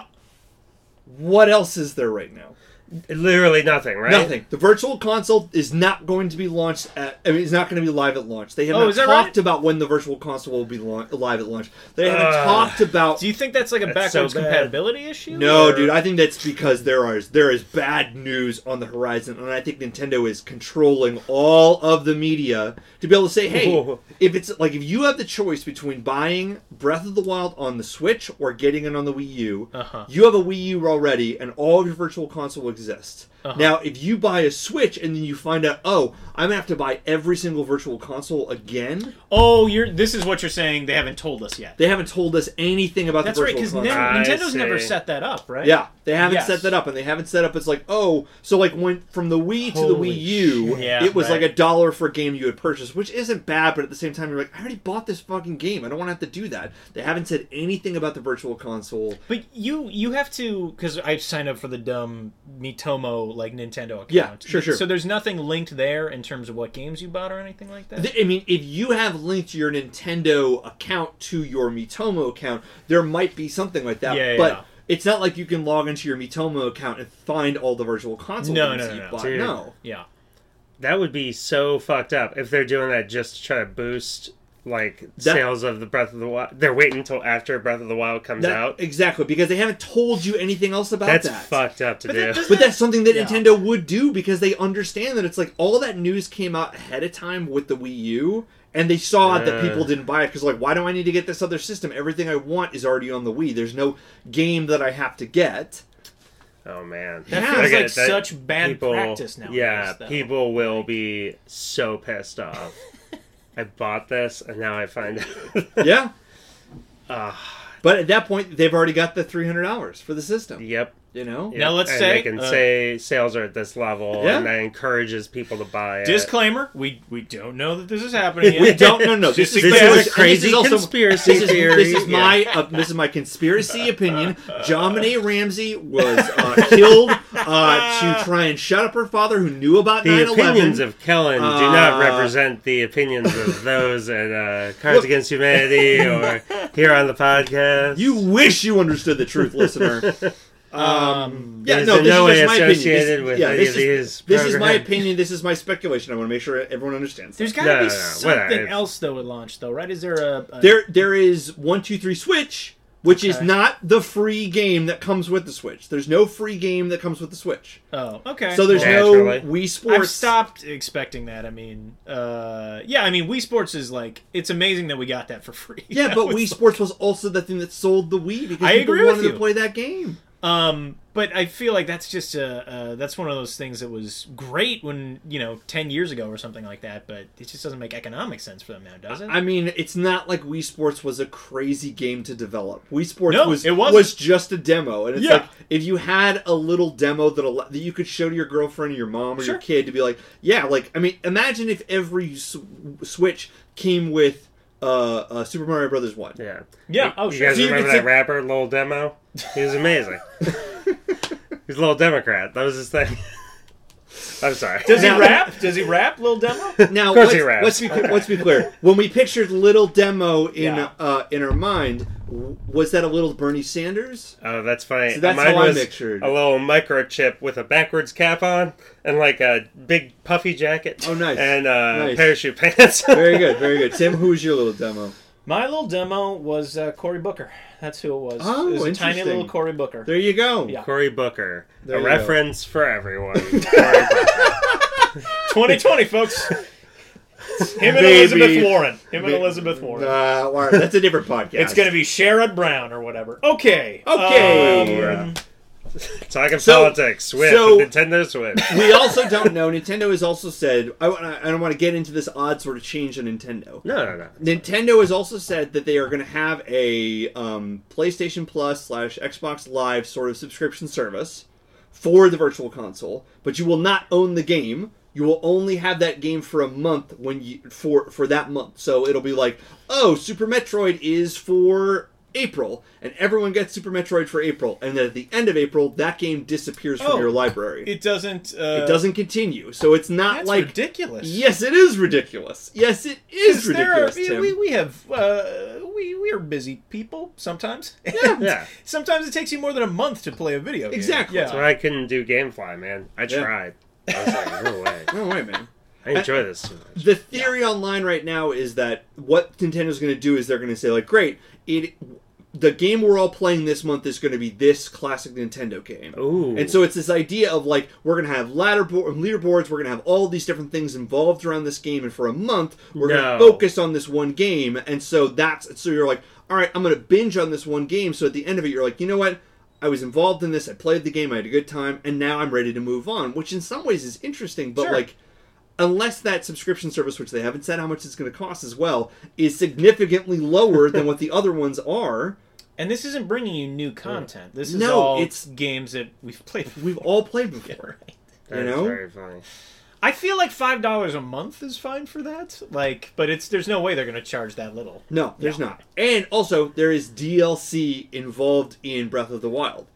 What else is there right now? Literally nothing, right? Nothing. The Virtual Console is not going to be launched at. I mean, it's not going to be live at launch. They have Oh, not is that talked right? about when the Virtual Console will be lau- live at launch. They haven't Uh, talked about. Do you think that's like a That's so backwards bad. compatibility issue? No, or- dude. I think that's because there is there is bad news on the horizon, and I think Nintendo is controlling all of the media to be able to say, "Hey, Whoa. if it's like if you have the choice between buying Breath of the Wild on the Switch or getting it on the Wii U, Uh-huh. you have a Wii U already, and all of your Virtual Console exists." Uh-huh. Now, if you buy a Switch and then you find out, oh, I'm gonna have to buy every single Virtual Console again, Oh, you're. This is what you're saying. They haven't told us yet. they haven't told us anything about That's the right, Virtual because Console. I Nintendo's never see. set that up, right? Yeah, they haven't Yes. set that up, and they haven't set up. It's like, oh, so like when from the Wii to the Holy Wii U, shit. Yeah, it was right. like a dollar for a game you had purchased, which isn't bad. But at the same time, you're like, I already bought this fucking game. I don't want to have to do that. They haven't said anything about the Virtual Console. But you you have to, because I signed up for the dumb Mitomo like Nintendo account. Yeah, sure, sure. So there's nothing linked there in terms of what games you bought or anything like that. Th- I mean, if you have linked your Nintendo account to your Mitomo account, there might be something like that. Yeah, yeah, but yeah. it's not like you can log into your Mitomo account and find all the Virtual Console No, games no, that no, you no. bought. Dude. No. Yeah. That would be so fucked up if they're doing that just to try to boost like That- sales of the Breath of the Wild. They're waiting until after Breath of the Wild comes That- out. Exactly, because they haven't told you anything else about That's that. fucked up to But do. that doesn't- But that's something that Yeah. Nintendo would do because they understand that it's like all that news came out ahead of time with the Wii U, and they saw that Uh. people didn't buy it because like, why do I need to get this other system? Everything I want is already on the Wii. There's no game that I have to get. Oh man, That Yeah. feels Okay, like that- such bad people, practice now. Yeah, people will be so pissed off. I bought this and now I find out. Yeah, Ah, but at that point they've already got the three hundred hours for the system. yep. You know? Now let's and say, they can uh, say sales are at this level, Yeah. and that encourages people to buy it. Disclaimer: We we don't know that this is happening yet. We don't. No, no. This Just is, This Yeah, is this a crazy is also- conspiracy This is, theory. this is Yeah. my uh, this is my conspiracy opinion. JonBenet Ramsey was uh, killed uh, to try and shut up her father, who knew about The nine eleven. opinions of Kellen do not Uh, represent the opinions of those at uh, Cards Against Humanity or here on the podcast. You wish you understood the truth, listener. Um, yeah, It no, is in this no is way just my opinion. associated This- with yeah, any this of is, these This is my programs. opinion. This is my speculation. I want to make sure everyone understands. There's that. got to No, be no, no, something whatever. else though at launch, though, right? Is there a, a There, there is one, two, three Switch, which is Okay. not the free game that comes with the Switch. There's no free game that comes with the Switch. Oh, okay. So there's Naturally. no Wii Sports. I've stopped expecting that. I mean, uh, yeah, I mean, Wii Sports is like, it's amazing that we got that for free. Yeah, That but was Wii like- Sports was also the thing that sold the Wii because I people agree with wanted you. to play that game. Um, but I feel like that's just a, uh, that's one of those things that was great when, you know, ten years ago or something like that, but it just doesn't make economic sense for them now, does it? I mean, it's not like Wii Sports was a crazy game to develop. Wii Sports No, was it wasn't. was just a demo, and it's Yeah. like if you had a little demo that al- that you could show to your girlfriend or your mom or Sure. your kid to be like, yeah, like I mean, imagine if every s- Switch came with uh, uh, Super Mario Brothers One. Yeah. yeah, You, oh, you sure. guys So you remember could that say- rapper, Lil Demo? He was amazing. He was a little Democrat. That was his thing. I'm sorry. Does he Now- rap? Does he rap, Lil Demo? Now, Of course let's, he raps. let's be let's be clear. When we pictured little demo in Yeah. uh, in our mind, w- was that a little Bernie Sanders? Oh, that's funny. So that's Mine how I was pictured. a little microchip with a backwards cap on and like a big puffy jacket. Oh, nice. And uh, Nice. parachute pants. Very good, very good. Tim, who's your little demo? My little demo was uh, Cory Booker. That's who it was. Oh, it was a tiny interesting. little Cory Booker. There you go. Yeah. Cory Booker. There a you go. reference for everyone. Cory Booker. twenty twenty, folks. Him and Maybe. Elizabeth Warren. Him and May- Elizabeth Warren. Uh, well, that's a different podcast. It's going to be Sherrod Brown or whatever. Okay. Okay. Um, Talking So- politics. Switch. so- Nintendo Switch. We also don't know. Nintendo has also said. I, wanna- I don't want to get into this odd sort of change on Nintendo. No, no, no. Nintendo has also said that they are going to have a um, PlayStation Plus slash Xbox Live sort of subscription service for the Virtual Console, but you will not own the game. You will only have that game for a month when you for for that month. So it'll be like, oh, Super Metroid is for April, and everyone gets Super Metroid for April, and then at the end of April, that game disappears from Oh, your library. It, it doesn't. Uh, doesn't continue, so it's not That's like. ridiculous. Yes, it is ridiculous. Yes, it is Is there- ridiculous. Tim. we, we have uh, we we are busy people sometimes. Yeah. Sometimes it takes you more than a month to play a video game. Exactly. Yeah. That's why I couldn't do GameFly, man. I Yeah. tried. I was like, no way. No way, man. I enjoy this too much. The theory online right now is that what Nintendo's going to do is they're going to say like, great, it the game we're all playing this month is going to be this classic Nintendo game. Ooh. And so it's this idea of like we're going to have ladder bo- leaderboards, we're going to have all these different things involved around this game, and for a month we're No. going to focus on this one game. And so that's so you're like, all right, I'm going to binge on this one game. So at the end of it, you're like, you know what? I was involved in this. I played the game. I had a good time, and now I'm ready to move on. Which in some ways is interesting, but Sure. like. Unless that subscription service, which they haven't said how much it's going to cost as well, is significantly lower than what the other ones are, And this isn't bringing you new content. This is No, all it's- games that we've played. Before. we've all played before. Right. That you is know? very funny. I feel like five dollars a month is fine for that. Like, but it's there's no way they're going to charge that little. No, there's No. not. And also, there is D L C involved in Breath of the Wild.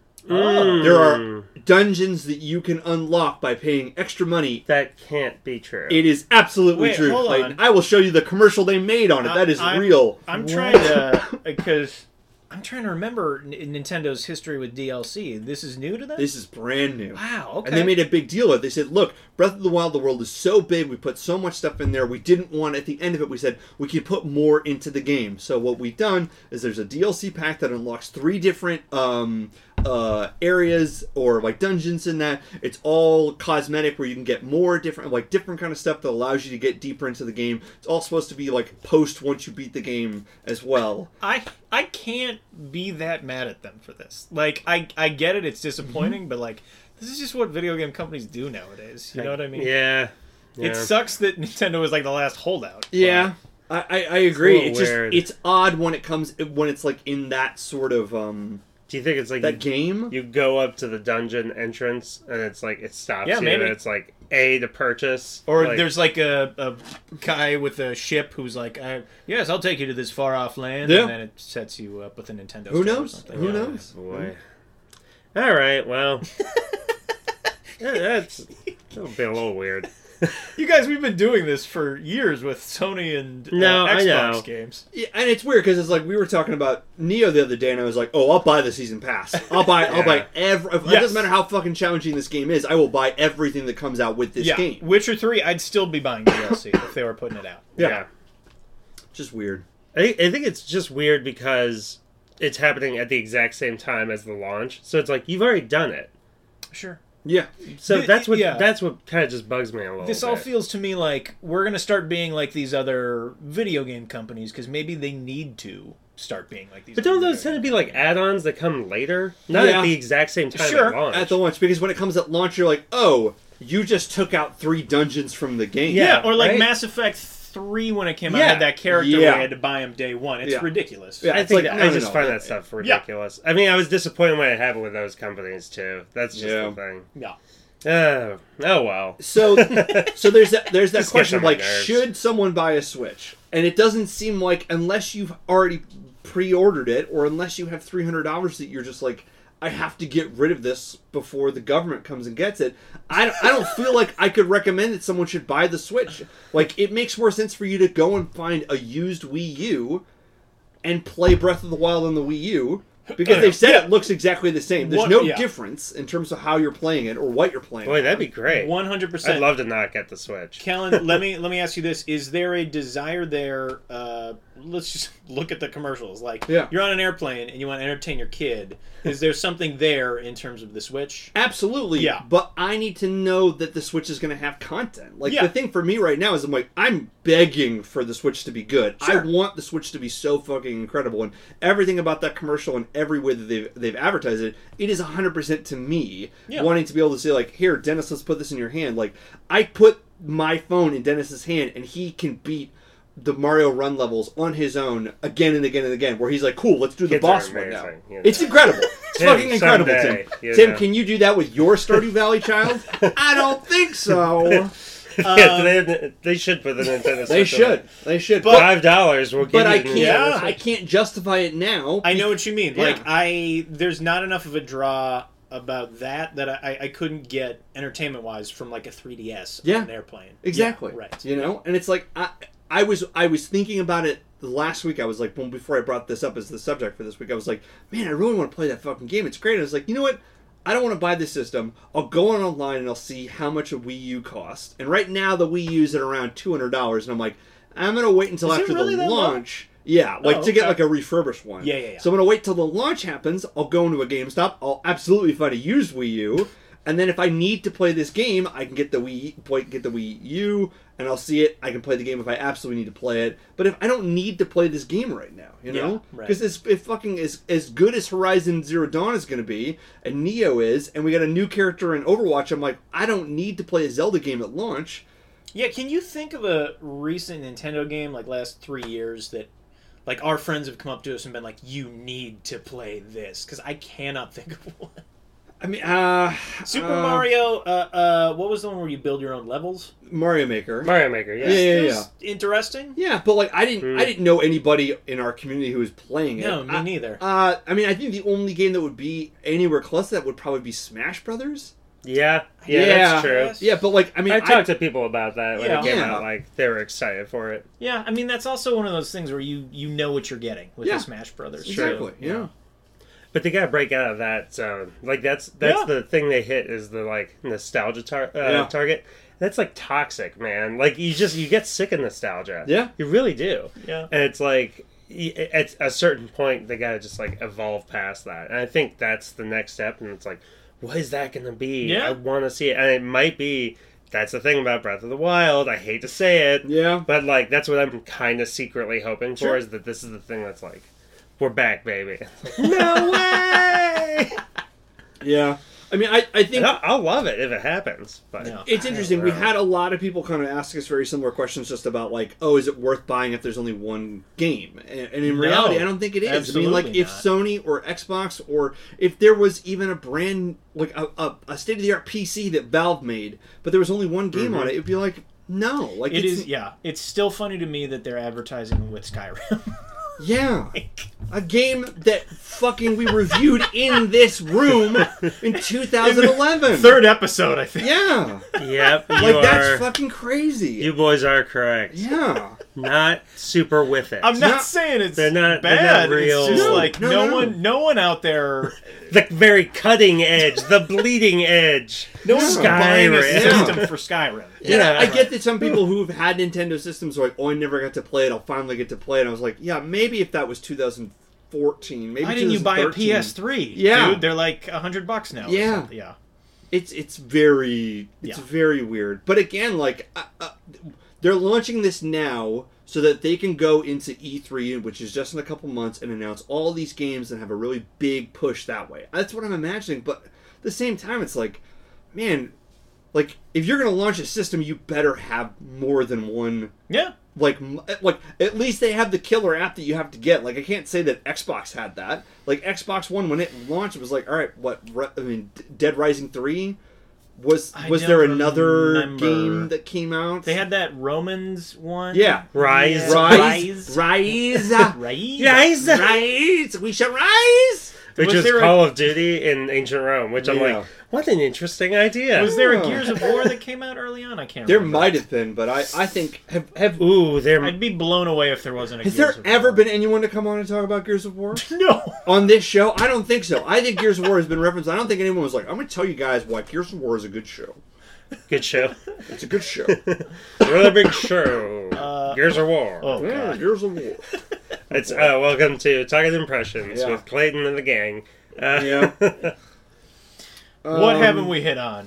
Mm. There are dungeons that you can unlock by paying extra money. That can't be true. It is absolutely Wait, true. hold Like, on. I will show you the commercial they made on it. Uh, that is I'm- real. I'm trying to because I'm trying to remember N- Nintendo's history with D L C. This is new to them. This is brand new. Wow. Okay. And they made a big deal of it. They said, look, Breath of the Wild, the world is so big, we put so much stuff in there, we didn't want, at the end of it, we said, we could put more into the game. So what we've done is there's a D L C pack that unlocks three different um, uh, areas or like dungeons in that. It's all cosmetic where you can get more different, like different kind of stuff that allows you to get deeper into the game. It's all supposed to be like post once you beat the game as well. I I can't be that mad at them for this. Like I I get it, it's disappointing, but like this is just what video game companies do nowadays. You know what I mean? Yeah. yeah. It sucks that Nintendo is like the last holdout. Yeah, I, I, I agree. little It's, just weird. it's odd when it comes when it's like in that sort of um Do you think it's like That you, game? you go up to the dungeon entrance and it's like it stops Yeah, you maybe. and it's like A to purchase? Or like, there's like a, a guy with a ship who's like, I, yes, I'll take you to this far off land, Yeah. and then it sets you up with a Nintendo Who store or knows? something. Who Yeah. knows? boy. All right, well, yeah, that's that'll be a little weird. You guys, we've been doing this for years with Sony and uh, No, I Xbox know. games. Yeah, and it's weird because it's like we were talking about Neo the other day, and I was like, "Oh, I'll buy the season pass. I'll buy. I'll Yeah. buy every. It Yes. doesn't matter how fucking challenging this game is. I will buy everything that comes out with this Yeah, game." Witcher three, I'd still be buying D L C if they were putting it out. Yeah. Yeah. Just weird. I, I think it's just weird because it's happening at the exact same time as the launch. So it's like you've already done it. Sure. Yeah, So Th- that's what yeah. that's what kind of just bugs me a little. This bit. all feels to me like we're going to start being like these other video game companies because maybe they need to start being like these. But don't other those video tend to game be like add-ons that come later, not Yeah. at the exact same time Sure. at launch? at the launch, because when it comes at launch, you're like, "Oh, you just took out three dungeons from the game." Yeah, or like right? Mass Effect three when it came out Yeah. had that character Yeah. where you had to buy him day one. It's Yeah. ridiculous. Yeah. I It's think like, that, no, I no, just no. find that stuff ridiculous. I mean, I was disappointed when it happened with those companies too. That's just Yeah. the thing. Yeah. Oh, oh well. So, so there's that there's that Just question of gets on my like, nerves. should someone buy a Switch? And it doesn't seem like unless you've already pre-ordered it, or unless you have three hundred dollars that you're just like, I have to get rid of this before the government comes and gets it. I don't, I don't feel like I could recommend that someone should buy the Switch. Like, it makes more sense for you to go and find a used Wii U and play Breath of the Wild on the Wii U. Because they've said Yeah. it looks exactly the same. There's What- no yeah. difference in terms of how you're playing it or what you're playing. Boy, on. that'd be great. One hundred I'd percent. love to not get the Switch. Kellen, let me let me ask you this: is there a desire there? Uh, let's just look at the commercials. Like, Yeah. you're on an airplane and you want to entertain your kid. Is there something there in terms of the Switch? Absolutely. Yeah. But I need to know that the Switch is going to have content. Like, Yeah. the thing for me right now is I'm like, I'm begging for the Switch to be good. Sure. I want the Switch to be so fucking incredible. And everything about that commercial and every way that they've, they've advertised it, it is one hundred percent to me. Yeah. Wanting to be able to say, like, here, Dennis, let's put this in your hand. Like, I put my phone in Dennis's hand and he can beat the Mario Run levels on his own again and again and again, where he's like, cool, let's do the Kids boss are one now. amazing, you know. It's incredible. It's Tim, fucking incredible, someday, Tim. you Tim, know. can you do that with your Stardew Valley child? I don't think so. yeah, they, they should put the Nintendo Switch. They on should. it. They should. But five dollars will give but you I the can't. Nintendo Yeah. I Switch. can't justify it now. I know what you mean. Yeah. Like, I there's not enough of a draw about that that I, I couldn't get entertainment wise from like a three D S Yeah. on an airplane. Exactly. Yeah, right. You know, and it's like I, I was, I was thinking about it last week. I was like, well, before I brought this up as the subject for this week, I was like, man, I really want to play that fucking game. It's great. And I was like, you know what? I don't want to buy this system. I'll go on online and I'll see how much a Wii U costs. And right now, the Wii U's at around two hundred dollars. And I'm like, I'm gonna wait until Is it after really the that low? launch. Yeah, like Oh, to get okay. like a refurbished one. Yeah, yeah, yeah. So I'm gonna wait till the launch happens. I'll go into a GameStop. I'll absolutely find a used Wii U, and then if I need to play this game, I can get the Wii, play- get the Wii U, and I'll see it. I can play the game if I absolutely need to play it. But if I don't need to play this game right now, you know, Yeah, right. because it's it fucking is as good as Horizon Zero Dawn is gonna be, and Neo is, and we got a new character in Overwatch. I'm like, I don't need to play a Zelda game at launch. Yeah, can you think of a recent Nintendo game like last three years that, like, our friends have come up to us and been like, "You need to play this"? Because I cannot think of one. I mean, uh, Super uh, Mario. Uh, uh, what was the one where you build your own levels? Mario Maker. Mario Maker, yeah. Yeah, yeah, It yeah. was interesting. Yeah, but like I didn't, Hmm. I didn't know anybody in our community who was playing it. No, me I, neither. Uh, I mean, I think the only game that would be anywhere close to that would probably be Smash Brothers. Yeah, yeah, Yeah. that's true. Yes. Yeah, but like I mean, I I, talked to people about that when Yeah. it came Yeah. out. Like they were excited for it. Yeah, I mean that's also one of those things where you you know what you're getting with Yeah. the Smash Brothers. exactly. too. Yeah. But they gotta break out of that zone. Like that's that's Yeah. the thing they hit is the like nostalgia tar- uh, Yeah. target. That's like toxic, man. Like you just you get sick of nostalgia. Yeah. you really do. Yeah. And it's like y- at a certain point they gotta just like evolve past that. And I think that's the next step. And it's like, what is that gonna be? Yeah. I want to see it, and it might be. That's the thing about Breath of the Wild. I hate to say it, Yeah. but like that's what I'm kind of secretly hoping for Sure. is that this is the thing that's like, we're back, baby. No way. Yeah. I mean, I, I think And I'll, I'll love it if it happens. But No. it's interesting. I We don't know. had a lot of people kind of ask us very similar questions just about like, oh, is it worth buying if there's only one game? And, and in No, reality, I don't think it is. I mean, like absolutely if not. Sony or Xbox or if there was even a brand like a, a, a state of the art P C that Valve made, but there was only one game Mm-hmm. on it, it'd be like, no, like It it's, is, yeah. It's still funny to me that they're advertising with Skyrim. yeah, a game that fucking we reviewed in this room in two thousand eleven. Third episode, I think. Yeah, Yep, you like are. that's fucking crazy. You boys are correct. Yeah. Not super with it. I'm not, not- saying it's they're not- they're bad. not real. It's just No, like no, no, no. one, no one out there, The very cutting edge, the bleeding edge. no one's buying a Skyrim. system for Skyrim. Yeah, Yeah. I get that some people who've had Nintendo systems are like, oh, I never got to play it. I'll finally get to play it. And I was like, yeah, maybe if that was two thousand fourteen, maybe Why didn't you buy a twenty thirteen. P S three? Yeah. Dude, they're like a hundred bucks now. or Yeah. something. yeah. It's it's very it's Yeah. very weird. But again, like uh, uh, they're launching this now so that they can go into E three, which is just in a couple months, and announce all these games and have a really big push that way. That's what I'm imagining. But at the same time, it's like, man, like if you're going to launch a system, you better have more than one. Yeah. Like, m- like at least they have the killer app that you have to get. Like, I can't say that Xbox had that. Like, Xbox One when it launched, it was like, all right, what? Re- I mean, D- Dead Rising three was I was don't there another remember. game that came out? They had that Romans one. yeah, Rise. Yeah. Rise, Rise. rise, Rise. Rise! rise. We shall rise. Which Was is there a- Call of Duty in ancient Rome, which I'm Yeah. like, what an interesting idea. Was there a Oh. Gears of War that came out early on? I can't There remember. might have been, but I, I think have have Ooh, there. I'd be blown away if there wasn't a has Gears there of ever War. been anyone to come on and talk about Gears of War No. on this show? I don't think so. I think Gears of War has been referenced. I don't think anyone was like, I'm going to tell you guys why Gears of War is a good show. Good show. It's a good show. Really big show. Uh, Gears of War. Oh, Yeah, God. Gears of War. It's uh, welcome to Talking Impressions Yeah. with Clayton and the gang. Uh, Yeah. What Um, haven't we hit on?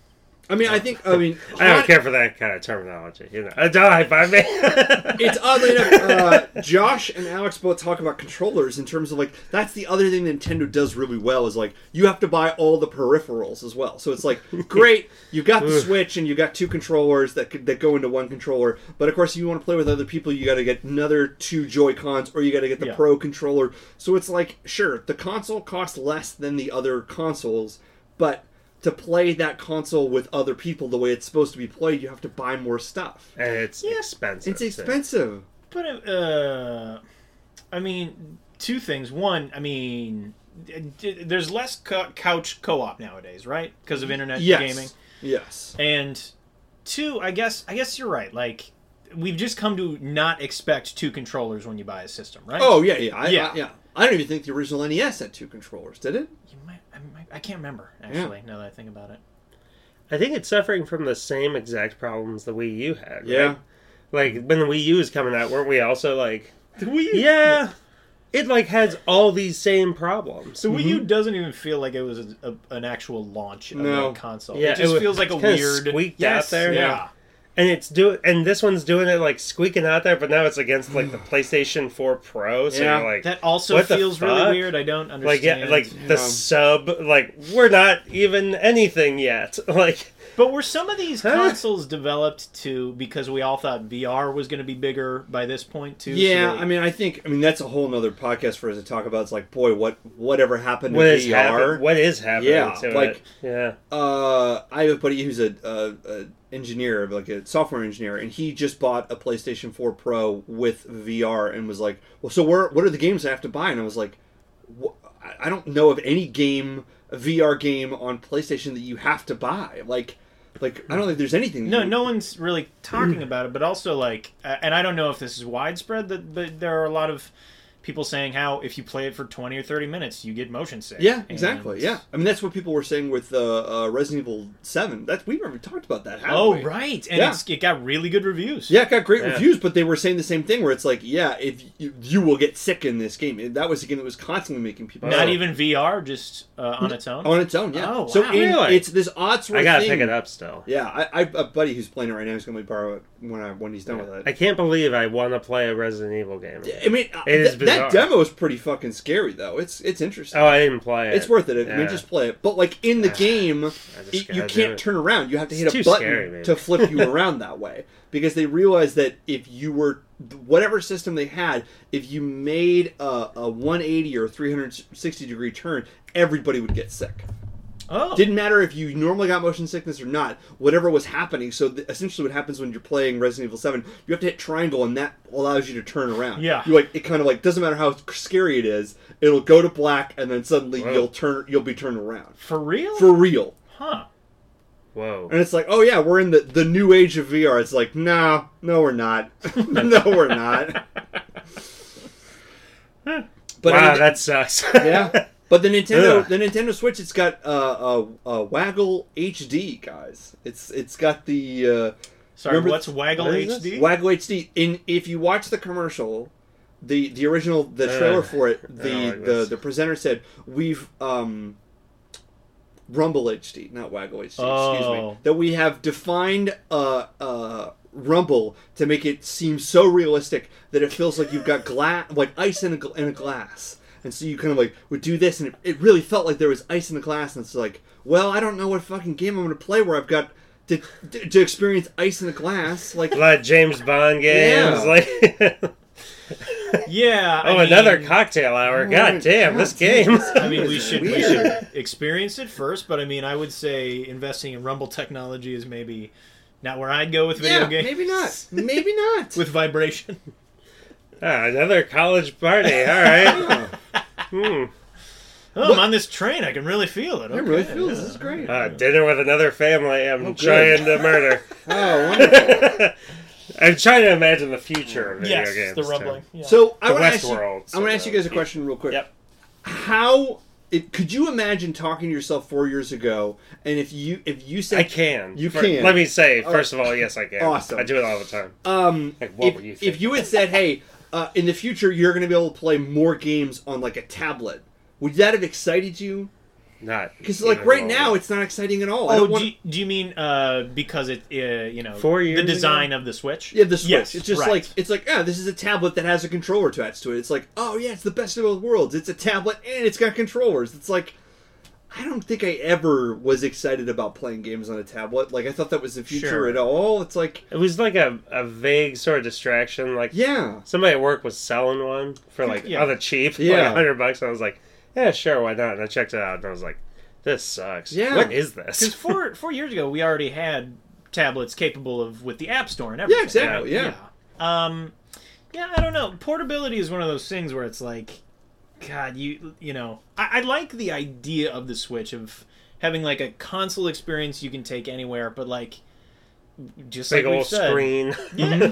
I mean, I think. I mean, I don't hot- care for that kind of terminology. You know, uh, don't high five me. It's oddly enough, uh, Josh and Alex both talk about controllers in terms of like that's the other thing Nintendo does really well is like you have to buy all the peripherals as well. So it's like great, you got the Switch and you got two controllers that could, that go into one controller, but of course if you want to play with other people, you got to get another two Joy Cons or you got to get the Yeah. Pro controller. So it's like sure, the console costs less than the other consoles, but to play that console with other people the way it's supposed to be played, you have to buy more stuff. And it's expensive. It's too. expensive. But, uh, I mean, two things. One, I mean, d- d- there's less co- couch co-op nowadays, right? Because of internet Yes. gaming. Yes. And two, I guess, I guess you're right. Like, we've just come to not expect two controllers when you buy a system, right? Oh yeah, yeah, I, Yeah. I, yeah. I don't even think the original N E S had two controllers, did it? You might, I, might, I can't remember actually. Now that I think about it. I think it's suffering from the same exact problems the Wii U had. Right? Yeah. Like when the Wii U was coming out, weren't we also like, The Wii U, yeah, it like has all these same problems. the Wii U doesn't even feel like it was a, a, an actual launch of No. a console. Yeah, it just it was- feels like a it's kinda weird. squeaked yes, out there. Yeah. And it's do and this one's doing it like squeaking out there, but now it's against like the PlayStation four Pro. So Yeah. you're like, That also What the feels really fuck? weird. I don't understand. like yeah, like the Yeah. sub, like we're not even anything yet. Like But were some of these Huh? consoles developed to because we all thought V R was going to be bigger by this point too? Yeah, so they- I mean, I think, I mean, that's a whole nother podcast for us to talk about. It's like, boy, what, whatever happened what to is V R? happening? What is happening? Yeah, to like- it? yeah. Uh, I have a buddy who's a, a, a engineer, like a software engineer, and he just bought a PlayStation four Pro with V R and was like, well, so where, what are the games I have to buy? And I was like, wh- I- I don't know of any game, a V R game on PlayStation that you have to buy. Like, like I don't think there's anything. no, you- no one's really talking about it. But also, like, uh, and I don't know if this is widespread, that but there are a lot of people saying how if you play it for twenty or thirty minutes, you get motion sick. Yeah, And- exactly. Yeah, I mean that's what people were saying with uh, uh, Resident Evil Seven. That's we've already talked about that. haven't Oh we? right, and Yeah. it's, it got really good reviews. Yeah, it got great Yeah. reviews, but they were saying the same thing where it's like, yeah, if you, you will get sick in this game. That was a game that was constantly making people Not sick. even V R, just uh, on its own. on its own. Yeah. Oh, so wow. in, Really? it's this odd sort I of gotta thing. pick it up still. Yeah, I, I have a buddy who's playing it right now. He's going to borrow it when I when he's done with I it. can't believe I want to play a Resident Evil game. I mean, uh, It is th- that bizarre. demo is pretty fucking scary, though. It's it's interesting. Oh, I didn't play it. It's worth it. I mean, Yeah. just play it. But like in the game, I just it, you gotta do can't it. turn around. You have to hit It's a too button scary, man. to flip you around that way because they realized that if you were whatever system they had, if you made a, a one eighty or three hundred sixty degree turn, everybody would get sick. Oh. Didn't matter if you normally got motion sickness or not. Whatever was happening. So th- essentially, what happens when you're playing Resident Evil Seven, you have to hit triangle, and that allows you to turn around. Yeah. You like it. Kind of like doesn't matter how scary it is. It'll go to black, and then suddenly Whoa. you'll turn. You'll be turned around For real? for real. Huh. Whoa. And it's like, oh yeah, we're in the the new age of V R. It's like, no, no, we're not. no, we're not. But wow, I mean, that sucks. yeah. But the Nintendo, Ugh. the Nintendo Switch, it's got uh, uh, uh, Waggle H D, guys. It's it's got the uh, Sorry, Remember- what's Waggle what is H D? Waggle H D. In if you watch the commercial, the the original the trailer Ugh. for it, I don't the like the, this. the presenter said we've um, Rumble H D, not Waggle H D. Excuse Oh. me. That we have defined uh uh. Rumble to make it seem so realistic that it feels like you've got glass, like ice in a, gl- in a glass. And so you kind of like would do this, and it, it really felt like there was ice in the glass. And it's like, well, I don't know what fucking game I'm going to play where I've got to, to, to experience ice in the glass. Like, A lot of James Bond games. Yeah. Like, Yeah. I oh, mean, another cocktail hour. Oh, God damn, God this damn, game. this I mean, we is should we weird. should experience it first, but I mean, I would say investing in Rumble technology is maybe not where I'd go with video yeah, games. maybe not. Maybe not. With vibration. Ah, another college party. All right. Yeah. Hmm. Oh, I'm on this train. I can really feel it. I really Okay, feel yeah. this is great. Uh, dinner with another family. I'm Oh, good. trying to murder. Oh, wonderful. I'm trying to imagine the future of video Yes, games. the too. rumbling. Yeah. So I The want to ask you. Westworld, I want to so, ask you guys a question real quick. Yep. How it, could you imagine talking to yourself four years ago, and if you if you said I can. You For- can. Let me say, All first of all, yes, I can. Awesome. I do it all the time. Um, Like, what if, were you if thinking? you had said, "Hey, uh, in the future you're going to be able to play more games on like a tablet," would that have excited you? Not Because like even right a now little it's not exciting at all. I Oh, don't do want you, do you mean uh, because it, uh, you know, Four years the design ago? of the Switch? yeah, the Switch. Yes, it's just right. like it's like ah, this is a tablet that has a controller attached to it. It's like oh yeah, it's the best of both worlds. It's a tablet and it's got controllers. It's like I don't think I ever was excited about playing games on a tablet. Like I thought that was the future Sure. at all. It's like It was like a, a vague sort of distraction. Like yeah, somebody at work was selling one for like Yeah. on the cheap, Yeah. like a hundred bucks. And I was like, yeah, sure, why not? And I checked it out, and I was like, this sucks. Yeah. What is Because this? four four years ago we already had tablets capable of with the App Store and everything. yeah, exactly, yeah. Yeah. Um, yeah, I don't know. Portability is one of those things where it's like, God, you you know, I, I like the idea of the Switch of having like a console experience you can take anywhere, but like just Big like we've old said, screen. yeah,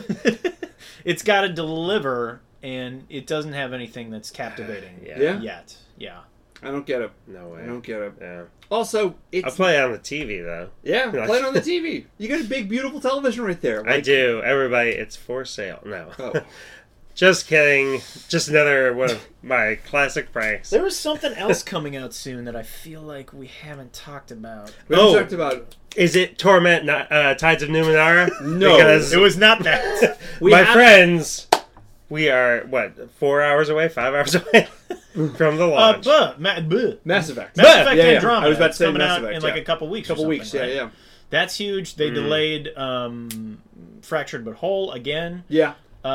it's got to deliver, and it doesn't have anything that's captivating Yeah. Yeah. yet. Yeah. I don't get it. No way. I don't get it. Yeah. Also, I it's play it on the T V though. yeah, play it on the T V. You got a big, beautiful television right there. I Like- do. Everybody, it's for sale. No. Oh. Just kidding. Just another one of my classic pranks. There was something else coming out soon that I feel like we haven't talked about. We haven't Oh. talked about. Is it Torment, not, uh, Tides of Numenera? No. Because It was not that. We my have- friends, we are, what, four hours away, five hours away from the uh, launch. but, ma- buh. Mass Effect. Mass Effect Yeah, yeah. Andromeda. I was about to It's say coming Mass out Effect, in like yeah. a couple weeks. couple or weeks. something, Yeah, right? yeah, That's huge. They Mm. delayed um, Fractured But Whole again. yeah.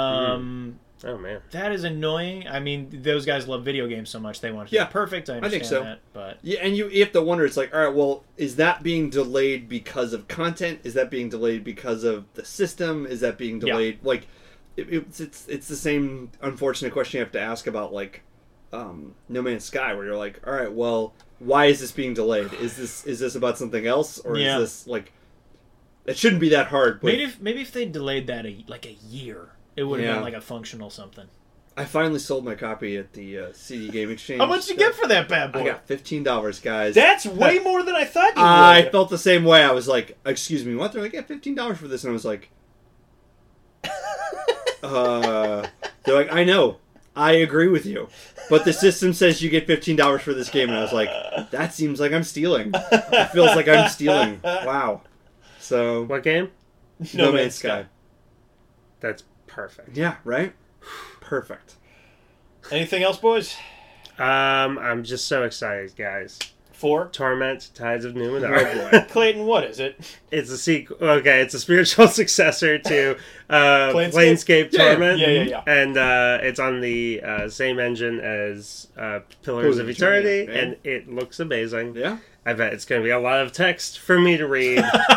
Um, Oh, man. That is annoying. I mean, those guys love video games so much they want it to Yeah, be perfect. I I understand think so. that, but Yeah, and you, you have to wonder. It's like, all right, well, is that being delayed because of content? Is that being delayed because of the system? Is that being Yeah. delayed like? It, it's it's it's the same unfortunate question you have to ask about like um, No Man's Sky, where you're like, all right, well, why is this being delayed? Is this is this about something else, or Yeah. is this like? It shouldn't be that hard. But maybe if maybe if they delayed that a, like a year, it would have Yeah. been like a functional something. I finally sold my copy at the uh, C D Game Exchange. How much you get for that bad boy? I got fifteen dollars, guys. That's way more than I thought you I would. felt the same way. I was like, "Excuse me, what?" They're like, "Yeah, fifteen dollars for this," and I was like, "Uh." They're like, "I know, I agree with you, but the system says you get fifteen dollars for this game," and I was like, "That seems like I'm stealing. It feels like I'm stealing." Wow. So, What game? No, Man's Man's Sky. That's perfect. Yeah. Right. Perfect. Anything else, boys? Um, I'm just so excited, guys. Four. Torment, Tides of Oh Numenor. boy. Clayton, what is it? It's a sequel. Okay, it's a spiritual successor to uh, Planescape? Planescape Yeah, Torment. yeah, yeah, yeah. And uh, it's on the uh, same engine as uh, Pillars of Eternity, yeah. and it looks amazing. Yeah. I bet it's going to be a lot of text for me to read,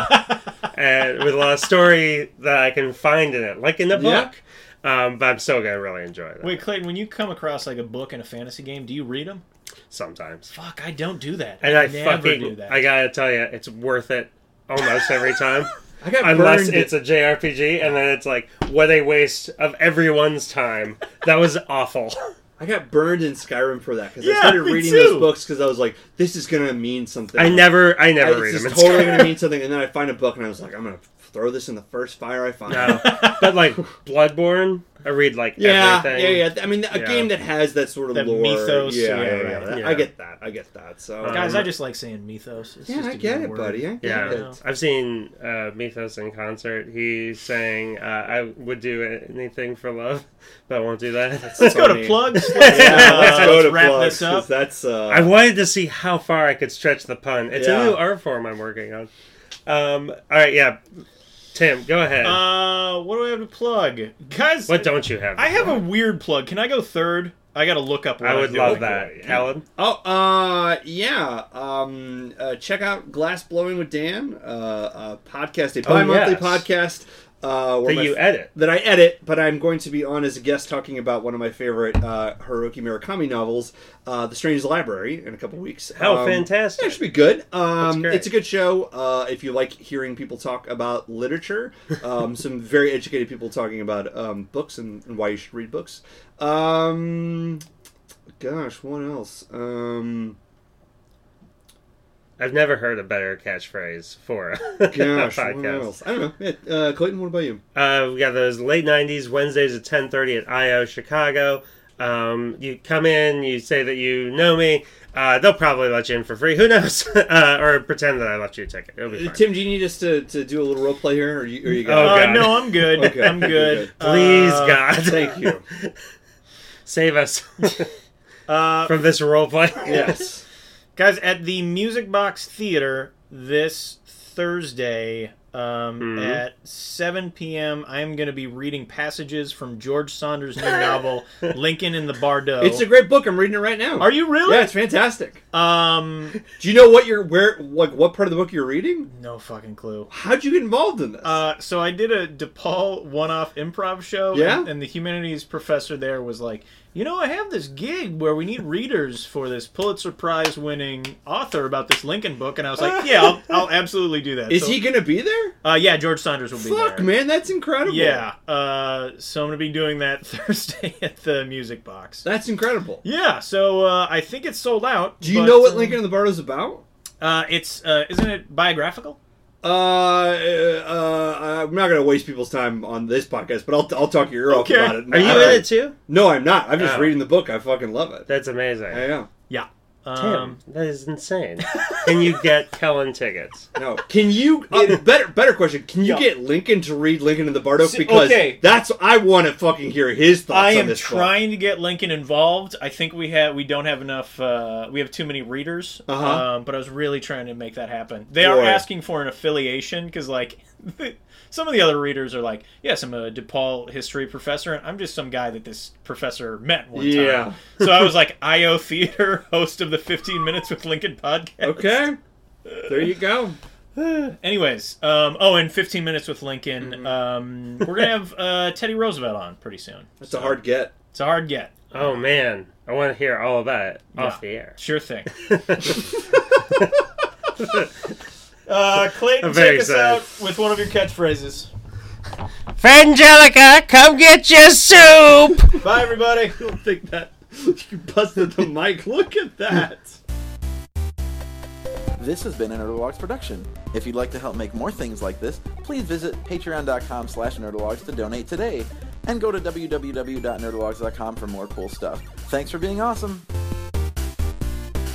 and with a lot of story that I can find in it, like in the Yeah. book. Um, but I'm still going to really enjoy it. Wait, Clayton, when you come across like a book in a fantasy game, do you read them? Sometimes. Fuck, I don't do that. And I never fucking, do that. I gotta tell you, it's worth it almost every time. I got Unless burned. it's a J R P G, and then it's like, what a waste of everyone's time. That was awful. I got burned in Skyrim for that because Yeah, I started me reading too. those books because I was like, "This is gonna mean something." I never, I never I, read it's them. just in totally Skyrim. gonna mean something, and then I find a book, and I was like, "I'm gonna throw this in the first fire I find." No, but like Bloodborne, I read like Yeah, everything. yeah, yeah. I mean, a Yeah. game that has that sort of That lore, mythos, Yeah, yeah, yeah, yeah. right. That- Yeah. I get that. I get that. So, Guys, Um, I just like saying mythos. It's yeah, just I a get good it, word. buddy. I get Yeah, it. I've seen uh, Mythos in concert. He's saying, uh, "I would do anything for love, but I won't do that." Let's go to funny. plugs. Let's, Yeah, uh, let's go to wrap plugs, this up. 'cause That's uh, I wanted to see how far I could stretch the pun. It's Yeah. a new art form I'm working on. Um, all right, yeah. Tim, go ahead. Uh, what do I have to plug? Guys, what don't you have? I have a weird plug. Can I go third? I gotta look up what I I'm would doing. love that. Helen? Oh, uh, yeah. Um, uh, check out Glass Blowing with Dan, uh, a podcast, a Oh, bi-monthly yes. podcast. Uh, where That my you f- edit. that I edit, but I'm going to be on as a guest talking about one of my favorite uh, Haruki Murakami novels, uh, The Strange Library, in a couple weeks. How Um, fantastic. Yeah, it should be good. Um, great. it's a good show. Uh, if you like hearing people talk about literature, um, some very educated people talking about um, books and, and why you should read books. Um, gosh, what else? Um, I've never heard a better catchphrase for a gosh, what podcast. else? I don't know. Yeah, uh, Clayton, what about you? Uh, we got those late nineties Wednesdays at ten thirty at I O Chicago. Um, you come in, you say that you know me. Uh, they'll probably let you in for free. Who knows? uh, or pretend that I left you a ticket. It'll be Uh, fine. Tim, do you need us to, to do a little role play here, or you, or you Oh, got Uh, God. no, I'm good. Okay, I'm you're good. good. Please, Uh, God. Thank you. Save us Uh, from this roleplay. Yes. guys, at the Music Box Theater this Thursday um, Mhm. at seven p.m., I am going to be reading passages from George Saunders' new novel, Lincoln in the Bardo. It's a great book. I'm reading it right now. Are you really? Yeah, it's fantastic. Um, Do you know what you're where like what part of the book you're reading? no fucking clue. How'd you get involved in this? Uh, so I did a DePaul one-off improv show, Yeah? and, and the humanities professor there was like, you know, I have this gig where we need readers for this Pulitzer Prize-winning author about this Lincoln book, and I was like, yeah, I'll, I'll absolutely do that. Is So- he gonna be there? Uh, yeah, George Saunders will be Fuck, there. man, that's incredible. Yeah, uh, so I'm gonna be doing that Thursday at the Music Box. That's incredible. Yeah, so uh, I think it's sold out. Do you but, know what um, Lincoln in the Bardo's about? Uh, it's uh, isn't it biographical? Uh, uh, I'm not gonna waste people's time on this podcast, but I'll I'll talk your ear off Okay. about it. Are you Uh, in it too? No, I'm not. I'm just Oh. reading the book. I fucking love it. That's amazing. I am. Yeah. Tim, Um, that is insane. Can you get Kellen tickets? No. Can you? uh, better, better question. Can you Yeah. get Lincoln to read Lincoln in the Bardo? See, Because okay. that's I want to fucking hear his thoughts I on am this book. trying to get Lincoln involved. I think we have we don't have enough. Uh, we have too many readers. Uh-huh. Um, but I was really trying to make that happen. They are Boy. asking for an affiliation because like some of the other readers are like, yes, I'm a DePaul history professor, and I'm just some guy that this professor met one Yeah. time. So I was like, I O Theater, host of the fifteen Minutes with Lincoln podcast. Okay. There you go. Anyways, um, oh, and fifteen Minutes with Lincoln. Mm-hmm. Um, we're gonna have uh, Teddy Roosevelt on pretty soon. That's a hard get. It's a hard get. Oh man, I want to hear all about it off Yeah. the air. Sure thing. uh, Clayton, I'm very take us excited. out with one of your catchphrases. Frangelica, come get your soup! Bye, everybody. I don't think that you busted the mic. Look at that. This has been a Nerdalogs production. If you'd like to help make more things like this, please visit patreon.com slash nerdalogs to donate today, and go to w w w dot nerdalogs dot com for more cool stuff. Thanks for being awesome!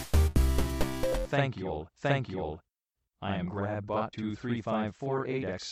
Thank you all, thank you all. I am Grabbot two three five four eight X.